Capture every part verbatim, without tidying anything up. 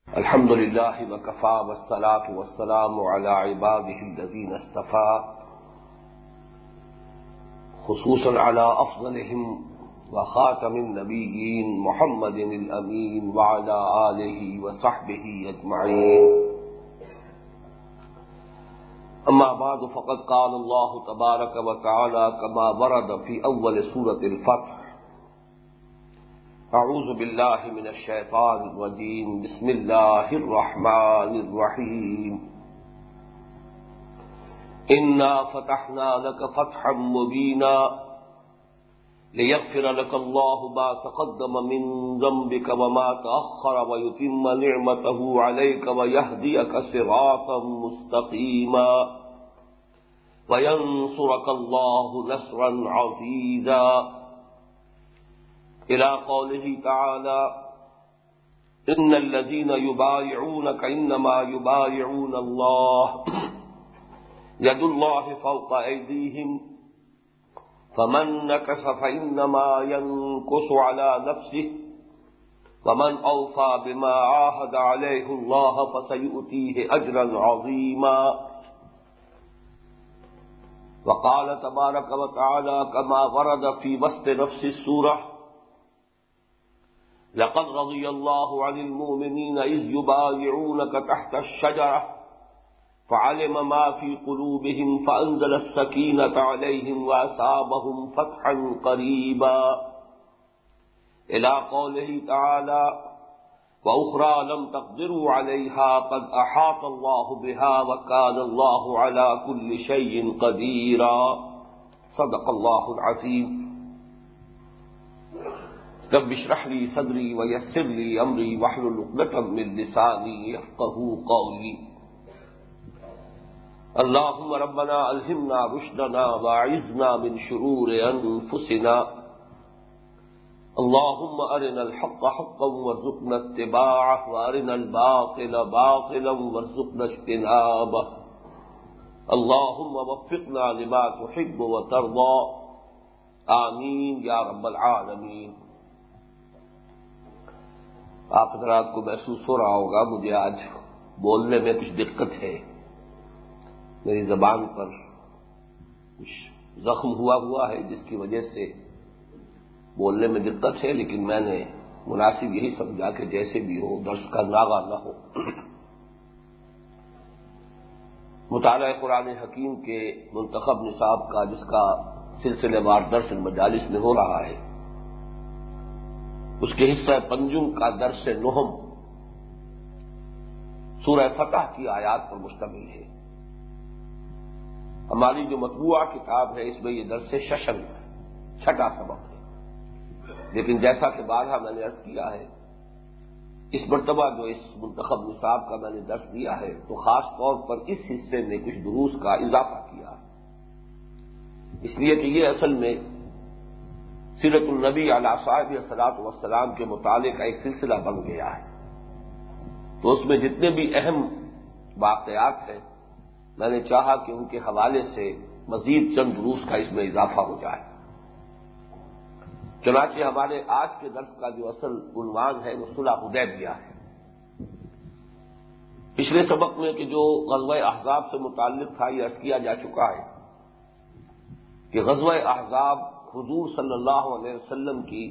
الحمد لله وكفى والصلاة والسلام على عباده الذين اصطفى خصوصا على أفضلهم وخاتم النبيين محمد الأمين وعلى آله وصحبه أجمعين. أما بعد فقد قال الله تبارك وتعالى كما ورد في أول سورة الفتح: اعوذ باللہ من الشیطان الرجیم بسم اللہ الرحمن الرحیم انا فتحنا لك فتحا مبینا لیغفر لك اللہ ما تقدم من ذنبك وما تأخر ويتم نعمته عليك ويهديك صراطا مستقیما وینصرك اللہ نصرا عزیزا إلى قوله تعالى إن الذين يبايعونك إنما يبايعون الله يد الله فوق أيديهم فمن نكث فإنما ينكث على نفسه ومن أوفى بما عاهد عليه الله فسيؤتيه أجرا عظيما. وقال تبارك وتعالى كما ورد في وسط نفس السورة: لقد رضي الله عن المؤمنين إذ يبايعونك تحت الشجرة فعلم ما في قلوبهم فأنزل السكينة عليهم وأصابهم فتحا قريبا. إلى قوله تعالى: وأخرى لم تقدروا عليها قد أحاط الله بها وكان الله على كل شيء قديرا. صدق الله العظيم. رب اشرح لي صدري ويسر لي امري واحلل عقدة من لساني يفقهوا قولي. اللهم ربنا الهمنا رشدنا واعذنا من شرور انفسنا. اللهم ارنا الحق حقا وارزقنا اتباعه وارنا الباطل باطلا وارزقنا اجتنابه. اللهم وفقنا لما تحب وترضى. آمین یا رب العالمین. آپ حضرات کو محسوس ہو رہا ہوگا مجھے آج بولنے میں کچھ دقت ہے، میری زبان پر کچھ زخم ہوا ہوا ہے جس کی وجہ سے بولنے میں دقت ہے، لیکن میں نے مناسب یہی سمجھا کہ جیسے بھی ہو درس کا ناغہ نہ ہو. مطالعہ قرآن حکیم کے منتخب نصاب کا جس کا سلسلے وار درس مجالس میں ہو رہا ہے، اس کے حصہ پنجم کا درس نہم سورہ فتح کی آیات پر مشتمل ہے. ہماری جو مطبوعہ کتاب ہے اس میں یہ درس ششم چھٹا سبق ہے، لیکن جیسا کہ بارہا میں نے عرض کیا ہے، اس مرتبہ جو اس منتخب نصاب کا میں نے درس دیا ہے تو خاص طور پر اس حصے میں کچھ دروس کا اضافہ کیا ہے، اس لیے کہ یہ اصل میں سیرت النبی علیہ صاحب الصلاۃ والسلام کے مطالعے کا ایک سلسلہ بن گیا ہے. تو اس میں جتنے بھی اہم واقعات ہیں میں نے چاہا کہ ان کے حوالے سے مزید چند دروس کا اس میں اضافہ ہو جائے. چنانچہ ہمارے آج کے درس کا جو اصل عنوان ہے وہ صلح حدیبیہ ہے. پچھلے سبق میں کہ جو غزوہ احزاب سے متعلق تھا یہ عرض کیا جا چکا ہے کہ غزوہ احزاب حضور صلی اللہ علیہ وسلم کی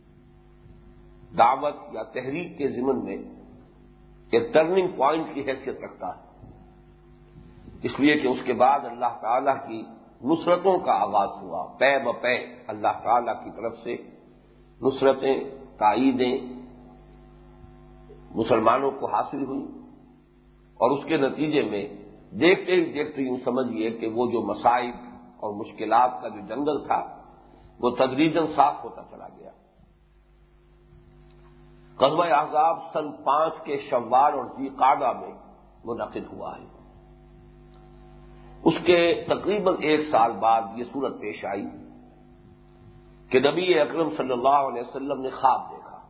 دعوت یا تحریک کے ضمن میں ایک ٹرننگ پوائنٹ کی حیثیت رکھتا ہے، اس لیے کہ اس کے بعد اللہ تعالی کی نصرتوں کا آغاز ہوا. پے بپے اللہ تعالی کی طرف سے نصرتیں، تائیدیں مسلمانوں کو حاصل ہوئی، اور اس کے نتیجے میں دیکھتے ہی دیکھتے یوں سمجھیے کہ وہ جو مصائب اور مشکلات کا جو جنگل تھا وہ تدریجاً صاف ہوتا چلا گیا. غزوہ احزاب سن پانچ کے شوال اور ذی قعدہ میں منعقد ہوا ہے. اس کے تقریباً ایک سال بعد یہ صورت پیش آئی کہ نبی اکرم صلی اللہ علیہ وسلم نے خواب دیکھا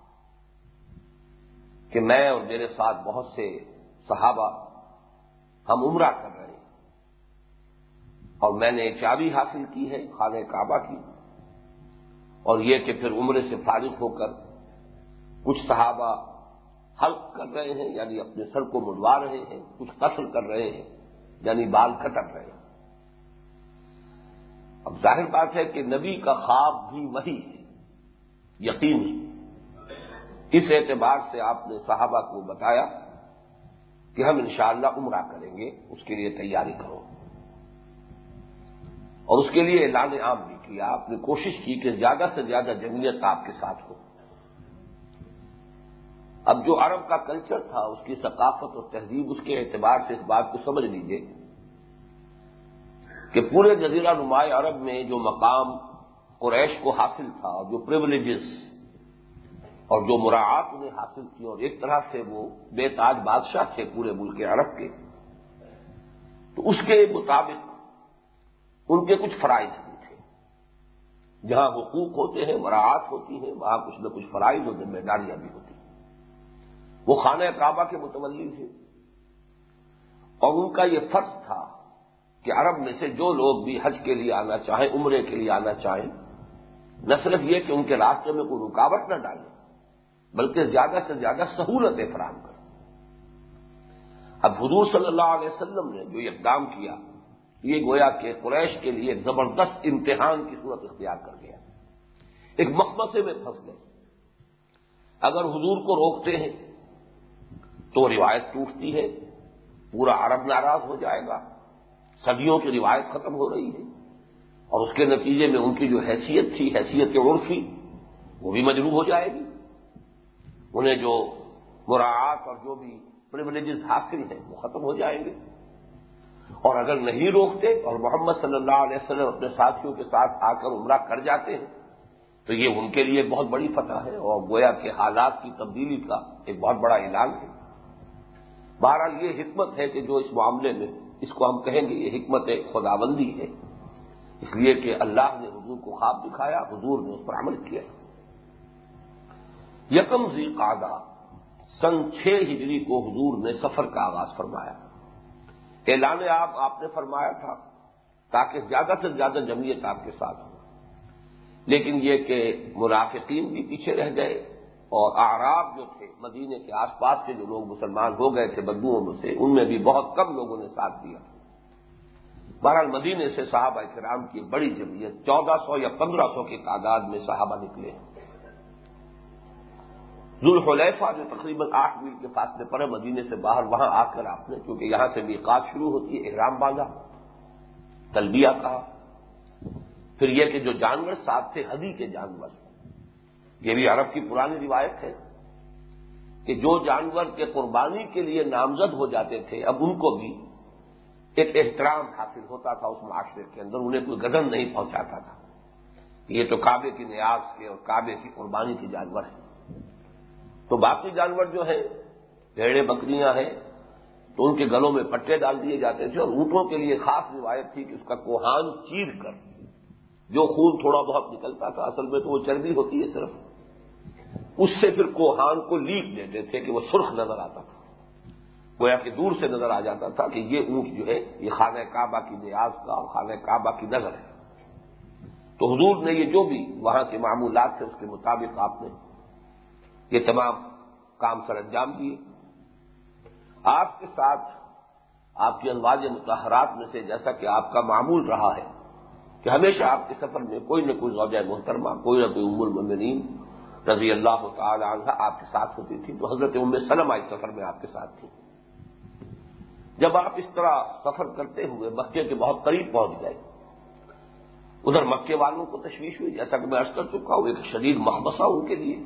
کہ میں اور میرے ساتھ بہت سے صحابہ ہم عمرہ کر رہے ہیں، اور میں نے ایک چابی حاصل کی ہے خانہ کعبہ کی، اور یہ کہ پھر عمرے سے فارغ ہو کر کچھ صحابہ حلق کر رہے ہیں یعنی اپنے سر کو مڑوا رہے ہیں، کچھ قصر کر رہے ہیں یعنی بال کٹر رہے ہیں۔ اب ظاہر بات ہے کہ نبی کا خواب بھی وہی ہے، یقینی۔ اس اعتبار سے آپ نے صحابہ کو بتایا کہ ہم انشاءاللہ عمرہ کریں گے، اس کے لیے تیاری کرو، اور اس کے لیے اعلان عام بھی کیا۔ آپ نے کوشش کی کہ زیادہ سے زیادہ جمعیت آپ کے ساتھ ہو۔ اب جو عرب کا کلچر تھا، اس کی ثقافت اور تہذیب، اس کے اعتبار سے اس بات کو سمجھ لیجیے کہ پورے جزیرہ نمائے عرب میں جو مقام قریش کو حاصل تھا، جو پریولیجز اور جو مراعات انہیں حاصل تھی، اور ایک طرح سے وہ بے تاج بادشاہ تھے پورے ملک عرب کے، تو اس کے مطابق ان کے کچھ فرائض بھی تھے۔ جہاں حقوق ہوتے ہیں، مراعات ہوتی ہیں، وہاں کچھ نہ کچھ فرائض اور ذمہ داریاں بھی ہوتی ہیں۔ وہ خانہ کعبہ کے متولی تھے، اور ان کا یہ فرض تھا کہ عرب میں سے جو لوگ بھی حج کے لیے آنا چاہیں، عمرے کے لیے آنا چاہیں، نہ صرف یہ کہ ان کے راستے میں کوئی رکاوٹ نہ ڈالیں، بلکہ زیادہ سے زیادہ سہولتیں فراہم کریں۔ اب حضور صلی اللہ علیہ وسلم نے جو اقدام کیا، یہ گویا کہ قریش کے لیے ایک زبردست امتحان کی صورت اختیار کر گیا، ایک مخمصے میں پھنس گئے۔ اگر حضور کو روکتے ہیں تو روایت ٹوٹتی ہے، پورا عرب ناراض ہو جائے گا، صدیوں کی روایت ختم ہو رہی ہے، اور اس کے نتیجے میں ان کی جو حیثیت تھی، حیثیت عرفی، وہ بھی مجروح ہو جائے گی۔ انہیں جو مراعات اور جو بھی پریولیجز حاصل ہیں وہ ختم ہو جائیں گے۔ اور اگر نہیں روکتے اور محمد صلی اللہ علیہ وسلم اپنے ساتھیوں کے ساتھ آ کر عمرہ کر جاتے ہیں تو یہ ان کے لیے بہت بڑی فتح ہے، اور گویا کہ حالات کی تبدیلی کا ایک بہت بڑا اعلان ہے۔ بہرحال یہ حکمت ہے کہ جو اس معاملے میں، اس کو ہم کہیں گے یہ حکمت خداوندی ہے، اس لیے کہ اللہ نے حضور کو خواب دکھایا، حضور نے اس پر عمل کیا۔ یکم ذی قعدہ سن چھ ہجری کو حضور نے سفر کا آغاز فرمایا۔ اعلان آپ آپ نے فرمایا تھا تاکہ زیادہ سے زیادہ جمعیت آپ کے ساتھ ہو، لیکن یہ کہ منافقین بھی پیچھے رہ گئے، اور اعراب جو تھے مدینے کے آس پاس کے جو لوگ مسلمان ہو گئے تھے بدوؤں میں سے، ان میں بھی بہت کم لوگوں نے ساتھ دیا۔ بہرحال مدینے سے صحابہ کرام کی بڑی جمعیت چودہ سو یا پندرہ سو کی تعداد میں صحابہ نکلے۔ ذوالحلیفہ جو تقریباً آٹھ میل کے فاصلے پر ہے مدینے سے باہر، وہاں آ کر آپ نے، کیونکہ یہاں سے میقات شروع ہوتی ہے، احرام باندھا، تلبیہ کہا۔ پھر یہ کہ جو جانور ساتھ تھے ہدی کے جانور، یہ بھی عرب کی پرانی روایت ہے کہ جو جانور کے قربانی کے لیے نامزد ہو جاتے تھے، اب ان کو بھی ایک احترام حاصل ہوتا تھا اس معاشرے کے اندر، انہیں کوئی گزن نہیں پہنچاتا تھا۔ یہ تو کعبے کی نیاز کے اور کعبے کی قربانی کے جانور ہیں۔ تو باقی جانور جو ہیں، بھیڑیں بکریاں ہیں، تو ان کے گلوں میں پٹے ڈال دیے جاتے تھے، اور اونٹوں کے لیے خاص روایت تھی کہ اس کا کوہان چیر کر جو خون تھوڑا بہت نکلتا تھا، اصل میں تو وہ چربی ہوتی ہے صرف، اس سے پھر کوہان کو لیپ دیتے تھے کہ وہ سرخ نظر آتا تھا، گویا کہ دور سے نظر آ جاتا تھا کہ یہ اونٹ جو ہے یہ خانہ کعبہ کی نیاز کا اور خانہ کعبہ کی نظر ہے۔ تو حضور نے یہ جو بھی وہاں کے معمولات تھے اس کے مطابق آپ نے یہ تمام کام سر انجام دیے۔ آپ کے ساتھ آپ کی ازواج مطہرات میں سے، جیسا کہ آپ کا معمول رہا ہے کہ ہمیشہ آپ کے سفر میں کوئی نہ کوئی زوجہ محترمہ، کوئی نہ کوئی ام المؤمنین رضی اللہ تعالی عنہا آپ کے ساتھ ہوتی تھی، تو حضرت ام سلمہ اس سفر میں آپ کے ساتھ تھی۔ جب آپ اس طرح سفر کرتے ہوئے مکے کے بہت قریب پہنچ گئے، ادھر مکے والوں کو تشویش ہوئی، جیسا کہ میں عرض کر چکا ہوں، ایک شدید مخمصہ ان کے لیے۔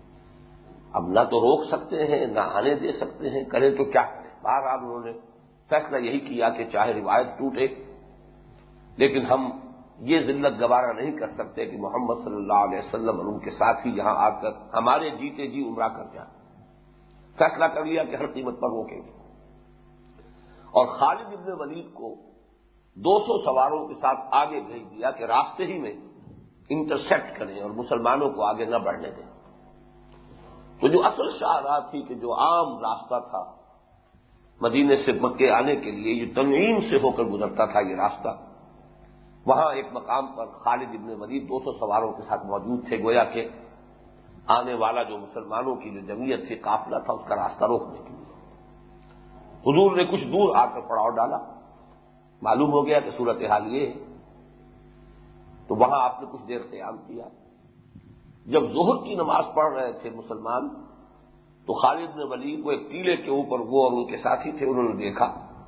اب نہ تو روک سکتے ہیں، نہ آنے دے سکتے ہیں، کریں تو کیا کریں۔ بہرحال انہوں نے فیصلہ یہی کیا کہ چاہے روایت ٹوٹے، لیکن ہم یہ ذلت گوارا نہیں کر سکتے کہ محمد صلی اللہ علیہ وسلم اور ان کے ساتھی یہاں آ کر ہمارے جیتے جی عمرہ کر جائیں۔ فیصلہ کر لیا کہ ہر قیمت پر روکیں گے، اور خالد ابن ولید کو دو سو سواروں کے ساتھ آگے بھیج دیا کہ راستے ہی میں انٹرسیپٹ کریں اور مسلمانوں کو آگے نہ بڑھنے دیں۔ تو جو اصل شاہراہ تھی کہ جو عام راستہ تھا مدینے سے مکے آنے کے لیے، یہ تنعیم سے ہو کر گزرتا تھا یہ راستہ، وہاں ایک مقام پر خالد ابن ولید دو سو سواروں کے ساتھ موجود تھے، گویا کہ آنے والا جو مسلمانوں کی جو جمعیت تھی قافلہ تھا اس کا راستہ روکنے کے لیے حضور نے کچھ دور آ کر پڑاؤ ڈالا. معلوم ہو گیا کہ صورتحال یہ ہے تو وہاں آپ نے کچھ دیر قیام کیا. جب ظہر کی نماز پڑھ رہے تھے مسلمان تو خالد بن ولید کو ایک ٹیلے کے اوپر وہ اور ان کے ساتھی تھے انہوں نے دیکھا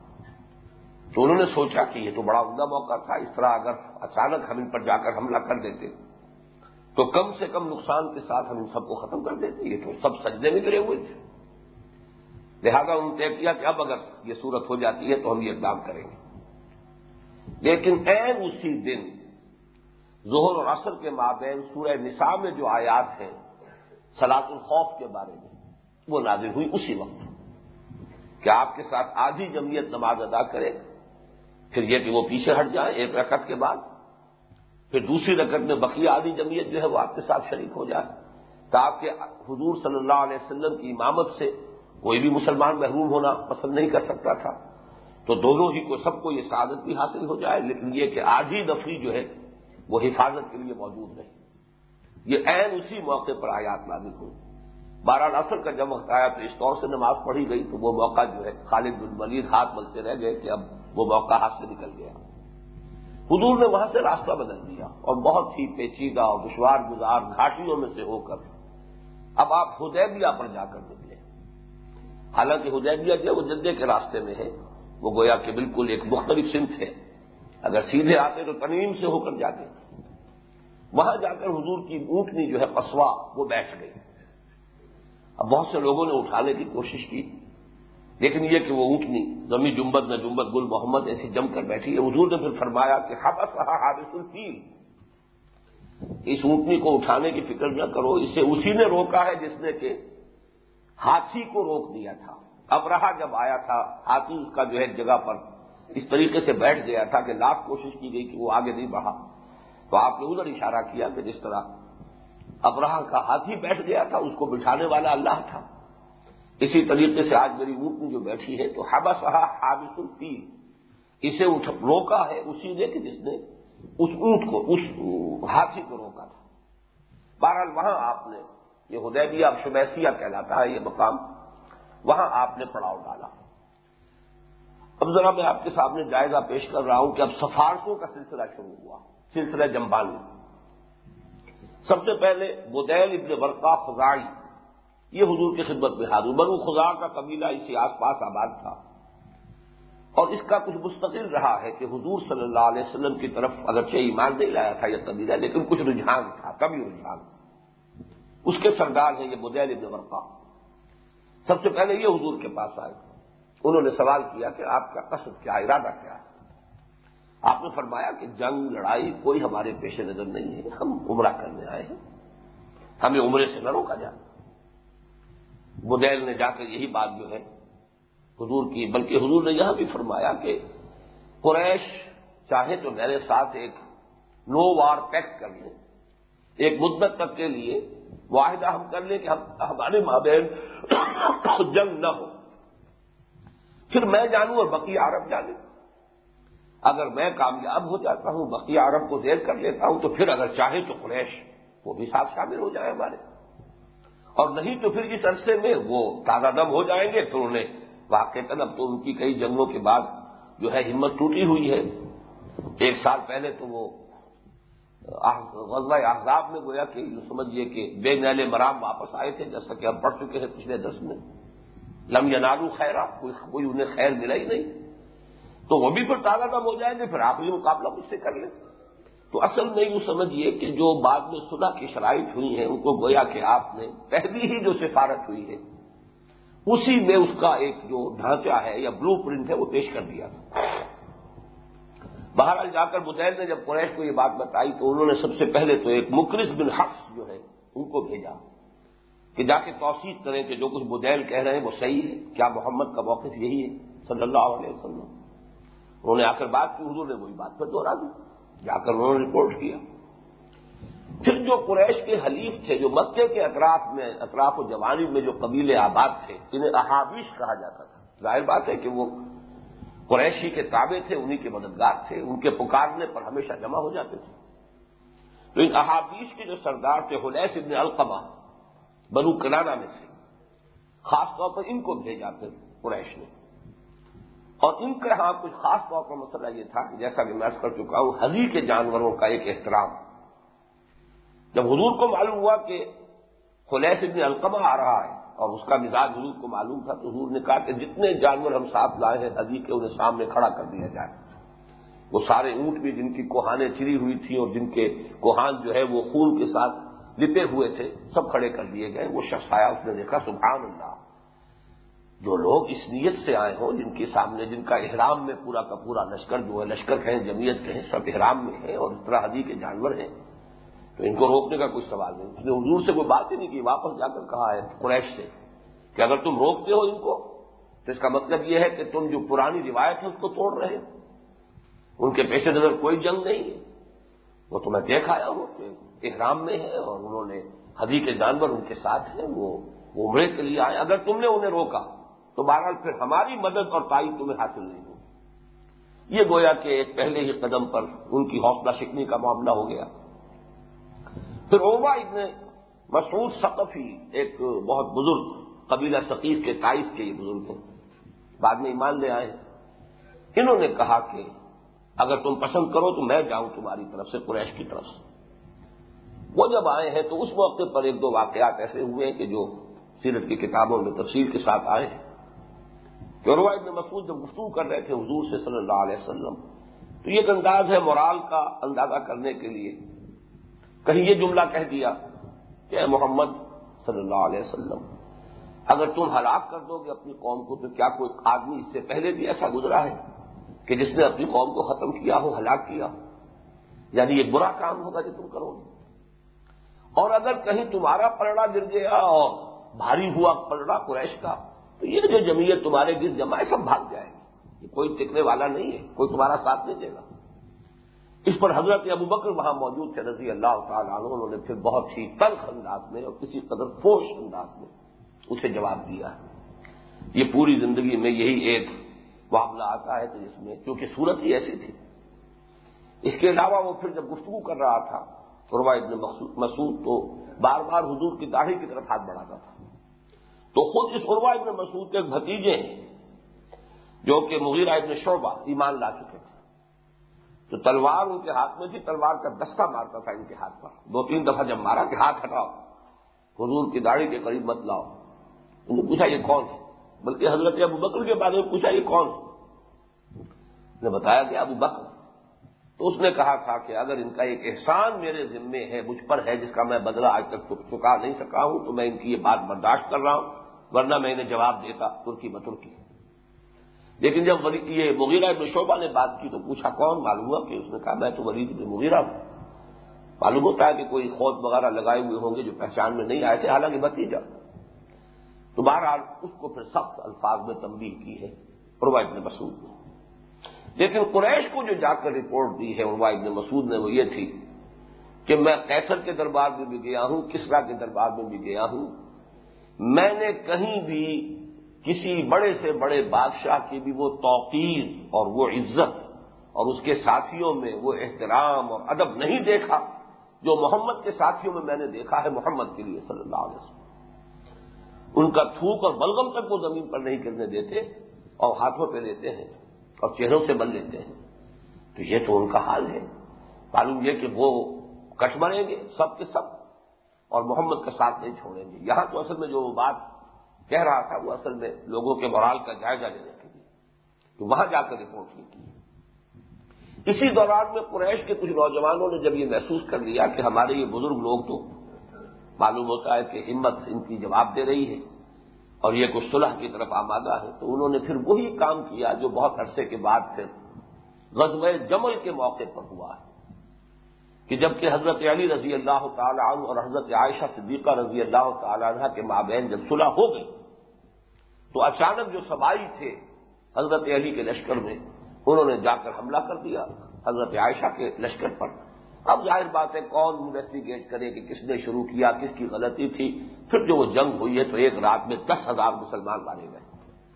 تو انہوں نے سوچا کہ یہ تو بڑا عمدہ موقع تھا. اس طرح اگر اچانک ہم ان پر جا کر حملہ کر دیتے تو کم سے کم نقصان کے ساتھ ہم ان سب کو ختم کر دیتے. یہ تو سب سجدے میں گرے ہوئے تھے. لہذا انہوں نے طے کیا کہ اب اگر یہ صورت ہو جاتی ہے تو ہم یہ اقدام کریں گے. لیکن عین اسی دن ظہر اور عصر کے مابین سورہ نساء میں جو آیات ہیں صلاۃ الخوف کے بارے میں وہ نازل ہوئی اسی وقت کہ آپ کے ساتھ آدھی جمعیت نماز ادا کرے, پھر یہ کہ وہ پیچھے ہٹ جائیں ایک رکعت کے بعد, پھر دوسری رکعت میں بقیہ آدھی جمعیت جو ہے وہ آپ کے ساتھ شریک ہو جائے تاکہ حضور صلی اللہ علیہ وسلم کی امامت سے کوئی بھی مسلمان محروم ہونا پسند نہیں کر سکتا تھا. تو دونوں ہی کو سب کو یہ سعادت بھی حاصل ہو جائے, لیکن یہ کہ آدھی نفری جو ہے وہ حفاظت کے لیے موجود رہے. یہ عین اسی موقع پر آیات نازل ہوئی. بہرحال عصر کا جب وقت آیا تو اس طور سے نماز پڑھی گئی تو وہ موقع جو ہے خالد بن ولید ہاتھ ملتے رہ گئے کہ اب وہ موقع ہاتھ سے نکل گیا. حضور نے وہاں سے راستہ بدل دیا اور بہت ہی پیچیدہ اور دشوار گزار گھاٹیوں میں سے ہو کر اب آپ حدیبیہ پر جا کر نکلے. حالانکہ حدیبیہ جو ہے وہ جدے کے راستے میں ہے, وہ گویا کہ بالکل ایک مختلف سمت ہے. اگر سیدھے آتے تو تنعیم سے ہو کر جاتے. وہاں جا کر حضور کی اونٹنی جو ہے قصوا وہ بیٹھ گئی. اب بہت سے لوگوں نے اٹھانے کی کوشش کی لیکن یہ کہ وہ اونٹنی زمیں جنبد نہ جنبد گل محمد ایسی جم کر بیٹھی ہے. حضور نے پھر فرمایا کہ حبسھا حابس الفیل, اس اونٹنی کو اٹھانے کی فکر نہ کرو, اسے اسی نے روکا ہے جس نے کہ ہاتھی کو روک دیا تھا. ابرہا جب آیا تھا ہاتھی اس کا جو ہے جگہ پر اس طریقے سے بیٹھ گیا تھا کہ لاکھ کوشش کی گئی کہ وہ آگے نہیں بڑھا, تو آپ نے ادھر اشارہ کیا کہ جس طرح ابرہا کا ہاتھی بیٹھ گیا تھا اس کو بٹھانے والا اللہ تھا, اسی طریقے سے آج میری اونٹنی جو بیٹھی ہے تو حبسھا حابس الفیل, اسے روکا ہے اسی نے کہ جس نے اس اونٹ کو اس ہاتھی کو روکا تھا. بہرحال وہاں آپ نے یہ حدیبیہ اب شمیسیہ کہلاتا ہے یہ مقام, وہاں آپ نے پڑاؤ ڈالا. اب ذرا میں آپ کے سامنے جائزہ پیش کر رہا ہوں کہ اب سفارتوں کا سلسلہ شروع ہوا, سلسلہ جنبانی. سب سے پہلے بدیل ابن ورقہ خزاعی یہ حضور کی خدمت میں حاضر. بنو خزاع کا قبیلہ اسی آس پاس آباد تھا اور اس کا کچھ مستقل رہا ہے کہ حضور صلی اللہ علیہ وسلم کی طرف اگرچہ ایمان نہیں لایا تھا یہ قبیلہ لیکن کچھ رجحان تھا, کبھی رجحان. اس کے سردار ہیں یہ بدیل ابن ورقہ. سب سے پہلے یہ حضور کے پاس آئے, انہوں نے سوال کیا کہ آپ کا قصد کیا, ارادہ کیا ہے. آپ نے فرمایا کہ جنگ لڑائی کوئی ہمارے پیش نظر نہیں ہے, ہم عمرہ کرنے آئے ہیں, ہمیں عمرے سے نہ روکا جائے. بدیل نے جا کر یہی بات جو ہے حضور کی, بلکہ حضور نے یہاں بھی فرمایا کہ قریش چاہے تو میرے ساتھ ایک نو وار پیکٹ کر لیں, ایک مدت تک کے لیے معاہدہ ہم کر لیں کہ ہم ہمارے مابین جنگ نہ ہو, پھر میں جانوں اور بقیہ عرب جانے. اگر میں کامیاب ہو جاتا ہوں بقیہ عرب کو زیر کر لیتا ہوں تو پھر اگر چاہے تو قریش وہ بھی ساتھ شامل ہو جائے ہمارے, اور نہیں تو پھر اس عرصے میں وہ تازہ دم ہو جائیں گے. تو انہیں واقعتاً اب تو ان کی کئی جنگوں کے بعد جو ہے ہمت ٹوٹی ہوئی ہے. ایک سال پہلے تو وہ غزوہ احزاب میں گویا کہ سمجھیے کہ بے نیل مرام واپس آئے تھے, جیسا کہ ہم پڑھ چکے ہیں پچھلے درس میں. لم ینالوا خیرا, کوئی انہیں خیر ملا ہی نہیں, تو وہ بھی پھر تازہ دم ہو جائیں گے, پھر آخری مقابلہ مجھ سے کر لیں. تو اصل میں یوں سمجھیے کہ جو بعد میں صلح کی شرائط ہوئی ہیں ان کو گویا کہ آپ نے پہلی ہی جو سفارت ہوئی ہے اسی میں اس کا ایک جو ڈھانچہ ہے یا بلو پرنٹ ہے وہ پیش کر دیا تھا. بہرحال جا کر بدیل نے جب قریش کو یہ بات بتائی تو انہوں نے سب سے پہلے تو ایک مکرس بن حفص جو ہے ان کو بھیجا کہ جا کے توثیق کریں کہ جو کچھ بدیل کہہ رہے ہیں وہ صحیح ہے, کیا محمد کا موقف یہی ہے صلی اللہ علیہ وسلم. انہوں نے آ کر بات کی, حضور نے وہی بات پھر دوہرا دی. جا کر انہوں نے رپورٹ کیا. پھر جو قریش کے حلیف تھے جو مکے کے اطراف میں اطراف و جوانب میں جو قبیلے آباد تھے انہیں احابیش کہا جاتا تھا. ظاہر بات ہے کہ وہ قریشی کے تابع تھے, انہی کے مددگار تھے, ان کے پکارنے پر ہمیشہ جمع ہو جاتے تھے. تو ان احابیش کے جو سردار تھے حلیس ابن علقمہ بنو کنانہ میں سے خاص طور پر ان کو بھیجا پھر قریش نے. اور ان کے ہاں کچھ خاص طور پر مسئلہ یہ تھا کہ جیسا کہ میں عرض کر چکا ہوں ہدی کے جانوروں کا ایک احترام. جب حضور کو معلوم ہوا کہ خلیس ابن علقمہ آ رہا ہے اور اس کا مزاج حضور کو معلوم تھا تو حضور نے کہا کہ جتنے جانور ہم ساتھ لائے ہیں ہدی کے انہیں سامنے کھڑا کر دیا جائے. وہ سارے اونٹ بھی جن کی کوہانیں چری ہوئی تھیں اور جن کے کوہان جو ہے وہ خون کے ساتھ لپے ہوئے تھے سب کھڑے کر دیے گئے. وہ شخص آیا, اس نے دیکھا سبحان اللہ, جو لوگ اس نیت سے آئے ہوں جن کے سامنے جن کا احرام میں پورا کا پورا لشکر جو ہے لشکر کہیں جمعیت کہیں سب احرام میں ہیں اور اس طرح ہدی کے جانور ہیں تو ان کو روکنے کا کوئی سوال نہیں. اس نے حضور سے کوئی بات ہی نہیں کی, واپس جا کر کہا ہے قریش سے کہ اگر تم روکتے ہو ان کو تو اس کا مطلب یہ ہے کہ تم جو پرانی روایت ہے اس کو توڑ رہے ہو. ان کے پیش نظر کوئی جنگ نہیں ہے, وہ تو میں دیکھ آیا ہوں کہ احرام میں ہے اور انہوں نے ہدی کے جانور ان کے ساتھ ہیں, وہ عمرے کے لیے آئے. اگر تم نے انہیں روکا تو بہرحال پھر ہماری مدد اور تائید تمہیں حاصل نہیں ہوگی. یہ گویا کہ ایک پہلے ہی قدم پر ان کی حوصلہ شکنی کا معاملہ ہو گیا. پھر عروہ ابن مسعود ثقفی ایک بہت بزرگ قبیلہ ثقیف کے طائف کے یہ بزرگ ہیں, بعد میں ایمان لے آئے. انہوں نے کہا کہ اگر تم پسند کرو تو میں جاؤں تمہاری طرف سے قریش کی طرف سے. وہ جب آئے ہیں تو اس موقع پر ایک دو واقعات ایسے ہوئے ہیں کہ جو سیرت کی کتابوں میں تفصیل کے ساتھ آئے ہیں. کہ عروہ ابن مسعود جب گفتگو کر رہے تھے حضور سے صلی اللہ علیہ وسلم تو یہ ایک انداز ہے مورال کا اندازہ کرنے کے لیے, کہیں یہ جملہ کہہ دیا کہ اے محمد صلی اللہ علیہ وسلم اگر تم ہلاک کر دو گے اپنی قوم کو تو کیا کوئی آدمی اس سے پہلے بھی ایسا گزرا ہے کہ جس نے اپنی قوم کو ختم کیا ہو, ہلاک کیا ہو؟ یعنی یہ برا کام ہوگا جو تم کرو گے. اور اگر کہیں تمہارا پلڑا گر گیا اور بھاری ہوا پلڑا قریش کا تو یہ جو جمعیت تمہارے گر جمع ہے سب بھاگ جائے گی, یہ کوئی ٹکنے والا نہیں ہے, کوئی تمہارا ساتھ نہیں دے گا. اس پر حضرت ابو بکر وہاں موجود تھے رضی اللہ تعالیٰ عنہ, انہوں نے پھر بہت ہی تلخ انداز میں اور کسی قدر فوش انداز میں اسے جواب دیا. یہ پوری زندگی میں یہی ایک معاملہ آتا ہے کہ جس میں کیونکہ صورت ہی ایسی تھی. اس کے علاوہ وہ پھر جب گفتگو کر رہا تھا عروہ ابن مسعود تو بار بار حضور کی داڑھی کی طرف ہاتھ بڑھاتا تھا. تو خود اس عروہ ابن مسعود کے ایک بھتیجے ہیں جو کہ مغیرہ ابن شعبہ ایمان لا چکے تھے, تو تلوار ان کے ہاتھ میں تھی, تلوار کا دستہ مارتا تھا ان کے ہاتھ پر. دو تین دفعہ جب مارا کہ ہاتھ ہٹاؤ, حضور کی داڑھی کے قریب مت لاؤ. انہوں نے پوچھا یہ کون ہے, بلکہ حضرت ابو بکر کے بارے میں پوچھا یہ کون ہے, نے بتایا کہ ابو بکر. تو اس نے کہا تھا کہ اگر ان کا ایک احسان میرے ذمے ہے, مجھ پر ہے, جس کا میں بدلہ آج تک چکا نہیں سکا ہوں, تو میں ان کی یہ بات برداشت کر رہا ہوں, ورنہ میں انہیں جواب دیتا ترکی بترکی. لیکن جب یہ مغیرہ ابن شعبہ نے بات کی تو پوچھا کون, معلوم ہوا کہ اس نے کہا میں تو ولید بن مغیرہ ہوں. معلوم ہوتا ہے کہ کوئی خود وغیرہ لگائے ہوئے ہوں گے جو پہچان میں نہیں آئے تھے, حالانکہ بھتیجا. تو بہرحال اس کو پھر سخت الفاظ میں تنبیہ کی ہے عروہ ابن مسعود نے. لیکن قریش کو جو جا کر رپورٹ دی ہے عروہ ابن مسعود نے وہ یہ تھی کہ میں قیصر کے دربار میں بھی گیا ہوں, کسریٰ کے دربار میں بھی گیا ہوں, میں نے کہیں بھی کسی بڑے سے بڑے بادشاہ کی بھی وہ توقیر اور وہ عزت اور اس کے ساتھیوں میں وہ احترام اور ادب نہیں دیکھا جو محمد کے ساتھیوں میں میں نے دیکھا ہے محمد کے لیے صلی اللہ علیہ وسلم. ان کا تھوک اور بلغم تک وہ زمین پر نہیں گرنے دیتے اور ہاتھوں پہ لیتے ہیں اور چہروں سے بل لیتے ہیں. تو یہ تو ان کا حال ہے. معلوم یہ کہ وہ کٹ مریں گے سب کے سب اور محمد کا ساتھ نہیں چھوڑیں گے. یہاں تو اصل میں جو بات کہہ رہا تھا وہ اصل میں لوگوں کے مورال کا جائزہ لینے کے لیے تو وہاں جا کر رپورٹ نہیں کی. اسی دوران میں قریش کے کچھ نوجوانوں نے جب یہ محسوس کر لیا کہ ہمارے یہ بزرگ لوگ تو معلوم ہوتا ہے کہ ہمت ان کی جواب دے رہی ہے اور یہ کچھ صلح کی طرف آمادہ ہے, تو انہوں نے پھر وہی کام کیا جو بہت عرصے کے بعد پھر غزوہ جمل کے موقع پر ہوا ہے کہ جبکہ حضرت علی رضی اللہ تعالی عنہ اور حضرت عائشہ صدیقہ رضی اللہ تعالی عنہ کے مابین جب صلح ہو گئی تو اچانک جو سبائی تھے حضرت علی کے لشکر میں انہوں نے جا کر حملہ کر دیا حضرت عائشہ کے لشکر پر. اب ظاہر بات ہے کون انویسٹیگیٹ کرے کہ کس نے شروع کیا, کس کی غلطی تھی. پھر جو وہ جنگ ہوئی ہے تو ایک رات میں دس ہزار مسلمان مارے گئے.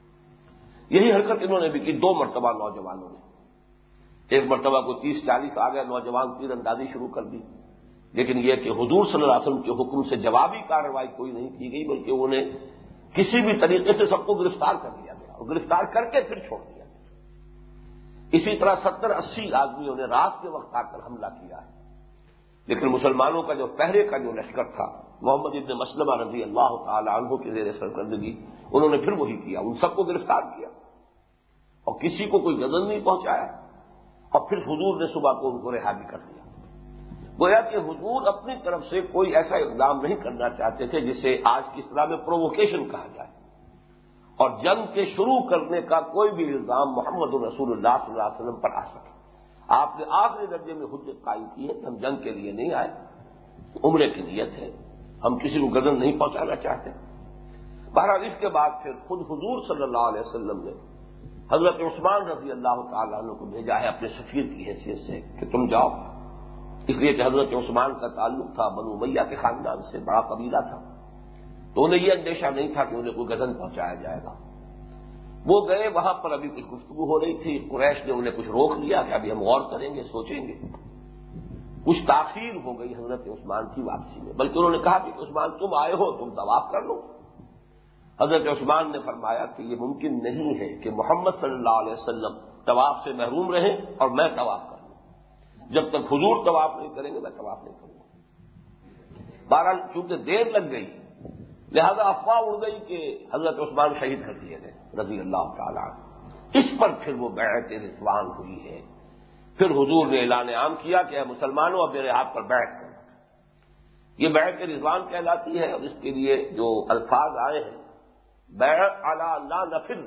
یہی حرکت انہوں نے بھی کی دو مرتبہ نوجوانوں نے. ایک مرتبہ کو تیس چالیس آ گئے نوجوان تیر اندازی شروع کر دی, لیکن یہ کہ حضور صلی اللہ علیہ وسلم کے حکم سے جوابی کارروائی کوئی نہیں کی گئی، بلکہ انہیں کسی بھی طریقے سے سب کو گرفتار کر لیا گیا اور گرفتار کر کے پھر چھوڑ دیا گیا۔ اسی طرح ستر اسی آدمیوں نے رات کے وقت آ کر حملہ کیا ہے، لیکن مسلمانوں کا جو پہرے کا جو لشکر تھا محمد ابن مسلمہ رضی اللہ تعالی عنہ کے زیر سرکردگی، انہوں نے پھر وہی کیا، ان سب کو گرفتار کیا اور کسی کو کوئی غضب نہیں پہنچایا، اور پھر حضور نے صبح کو ان کو رہا بھی کر دیا۔ گویا کہ حضور اپنی طرف سے کوئی ایسا اقدام نہیں کرنا چاہتے تھے جسے آج کی اصطلاح میں پرووکیشن کہا جائے، اور جنگ کے شروع کرنے کا کوئی بھی الزام محمد رسول اللہ صلی اللہ علیہ وسلم پر آ سکے۔ آپ نے آخری درجے میں حجت قائم کی ہے کہ ہم جنگ کے لیے نہیں آئے، عمرے کی نیت ہے، ہم کسی کو غضب نہیں پہنچانا چاہتے۔ بہرحال اس کے بعد پھر خود حضور صلی اللہ علیہ وسلم نے حضرت عثمان رضی اللہ تعالیٰ عنہ کو بھیجا ہے اپنے سفیر کی حیثیت سے کہ تم جاؤ، اس لیے کہ حضرت عثمان کا تعلق تھا بنو امیہ کے خاندان سے، بڑا قبیلہ تھا، تو انہیں یہ اندیشہ نہیں تھا کہ انہیں کوئی غضب پہنچایا جائے گا۔ وہ گئے، وہاں پر ابھی کچھ گفتگو ہو رہی تھی، قریش نے انہیں کچھ روک لیا کہ ابھی ہم غور کریں گے، سوچیں گے۔ کچھ تاخیر ہو گئی حضرت عثمان کی واپسی میں، بلکہ انہوں نے کہا کہ عثمان تم آئے ہو، تم طواف کر لو۔ حضرت عثمان نے فرمایا کہ یہ ممکن نہیں ہے کہ محمد صلی اللہ علیہ وسلم طواف سے محروم رہیں اور میں طواف کروں، جب تک حضور طواف نہیں کریں گے میں طواف نہیں کروں گا۔ بہرحال چونکہ دیر لگ گئی لہذا افواہ اڑ گئی کہ حضرت عثمان شہید کر دیے گئے رضی اللہ تعالیٰ عنہ۔ اس پر پھر وہ بیعت رضوان ہوئی ہے۔ پھر حضور نے اعلان عام کیا کہ اے مسلمانوں اب میرے ہاتھ پر بیعت کرو۔ یہ بیعت رضوان کہلاتی ہے، اور اس کے لیے جو الفاظ آئے ہیں بیعت علی لا نفر،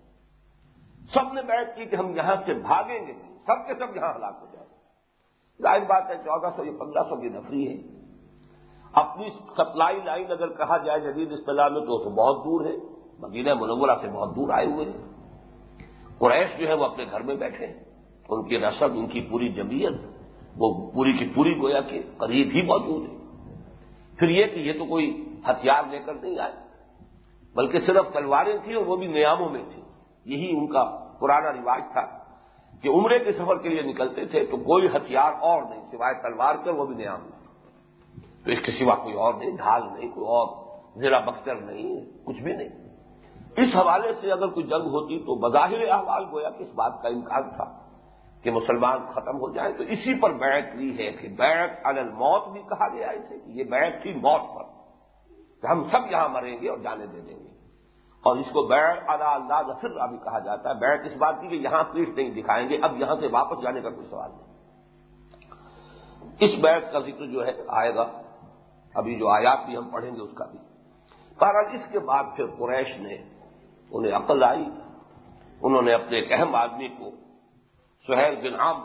سب نے بیعت کی کہ ہم یہاں سے بھاگیں گے نہیں، سب کے سب یہاں ہلاک ہو جائیں گے۔ ظاہر بات ہے چودہ سو یا پندرہ سو کی نفری ہے، اپنی سپلائی لائن اگر کہا جائے جدید اصطلاح میں تو تو بہت دور ہے، مدینہ منورہ سے بہت دور آئے ہوئے ہیں۔ قریش جو ہے وہ اپنے گھر میں بیٹھے ہیں، ان کی رسد، ان کی پوری جمعیت وہ پوری کی پوری گویا کہ قریب ہی موجود ہے۔ پھر یہ کہ یہ تو کوئی ہتھیار لے کر نہیں آئے، بلکہ صرف تلواریں تھیں، اور وہ بھی نیاموں میں تھیں۔ یہی ان کا پرانا رواج تھا کہ عمرے کے سفر کے لیے نکلتے تھے تو کوئی ہتھیار اور نہیں سوائے تلوار کر، وہ بھی نیام میں، تو اس کے سوا کوئی اور نہیں، ڈھال نہیں، کوئی اور زرہ بختر نہیں، کچھ بھی نہیں۔ اس حوالے سے اگر کوئی جنگ ہوتی تو بظاہر احوال گویا کہ اس بات کا امکان تھا کہ مسلمان ختم ہو جائیں، تو اسی پر بیعت لی ہے کہ بیعت علی الموت بھی کہا گیا اسے، کہ یہ بیعت تھی موت پر کہ ہم سب یہاں مریں گے اور جانے دے دیں گے، اور اس کو بیعت علی لا نفر بھی کہا جاتا ہے۔ بیعت اس بات کی کہ یہاں پیٹھ نہیں دکھائیں گے، اب یہاں سے واپس جانے کا کوئی سوال نہیں۔ اس بیعت کا ذکر جو ہے آئے گا، ابھی جو آیات بھی ہم پڑھیں گے اس کا بھی۔ بہرحال اس کے بعد پھر قریش نے انہیں عقل آئی، انہوں نے اپنے ایک اہم آدمی کو سہیل بن عمرو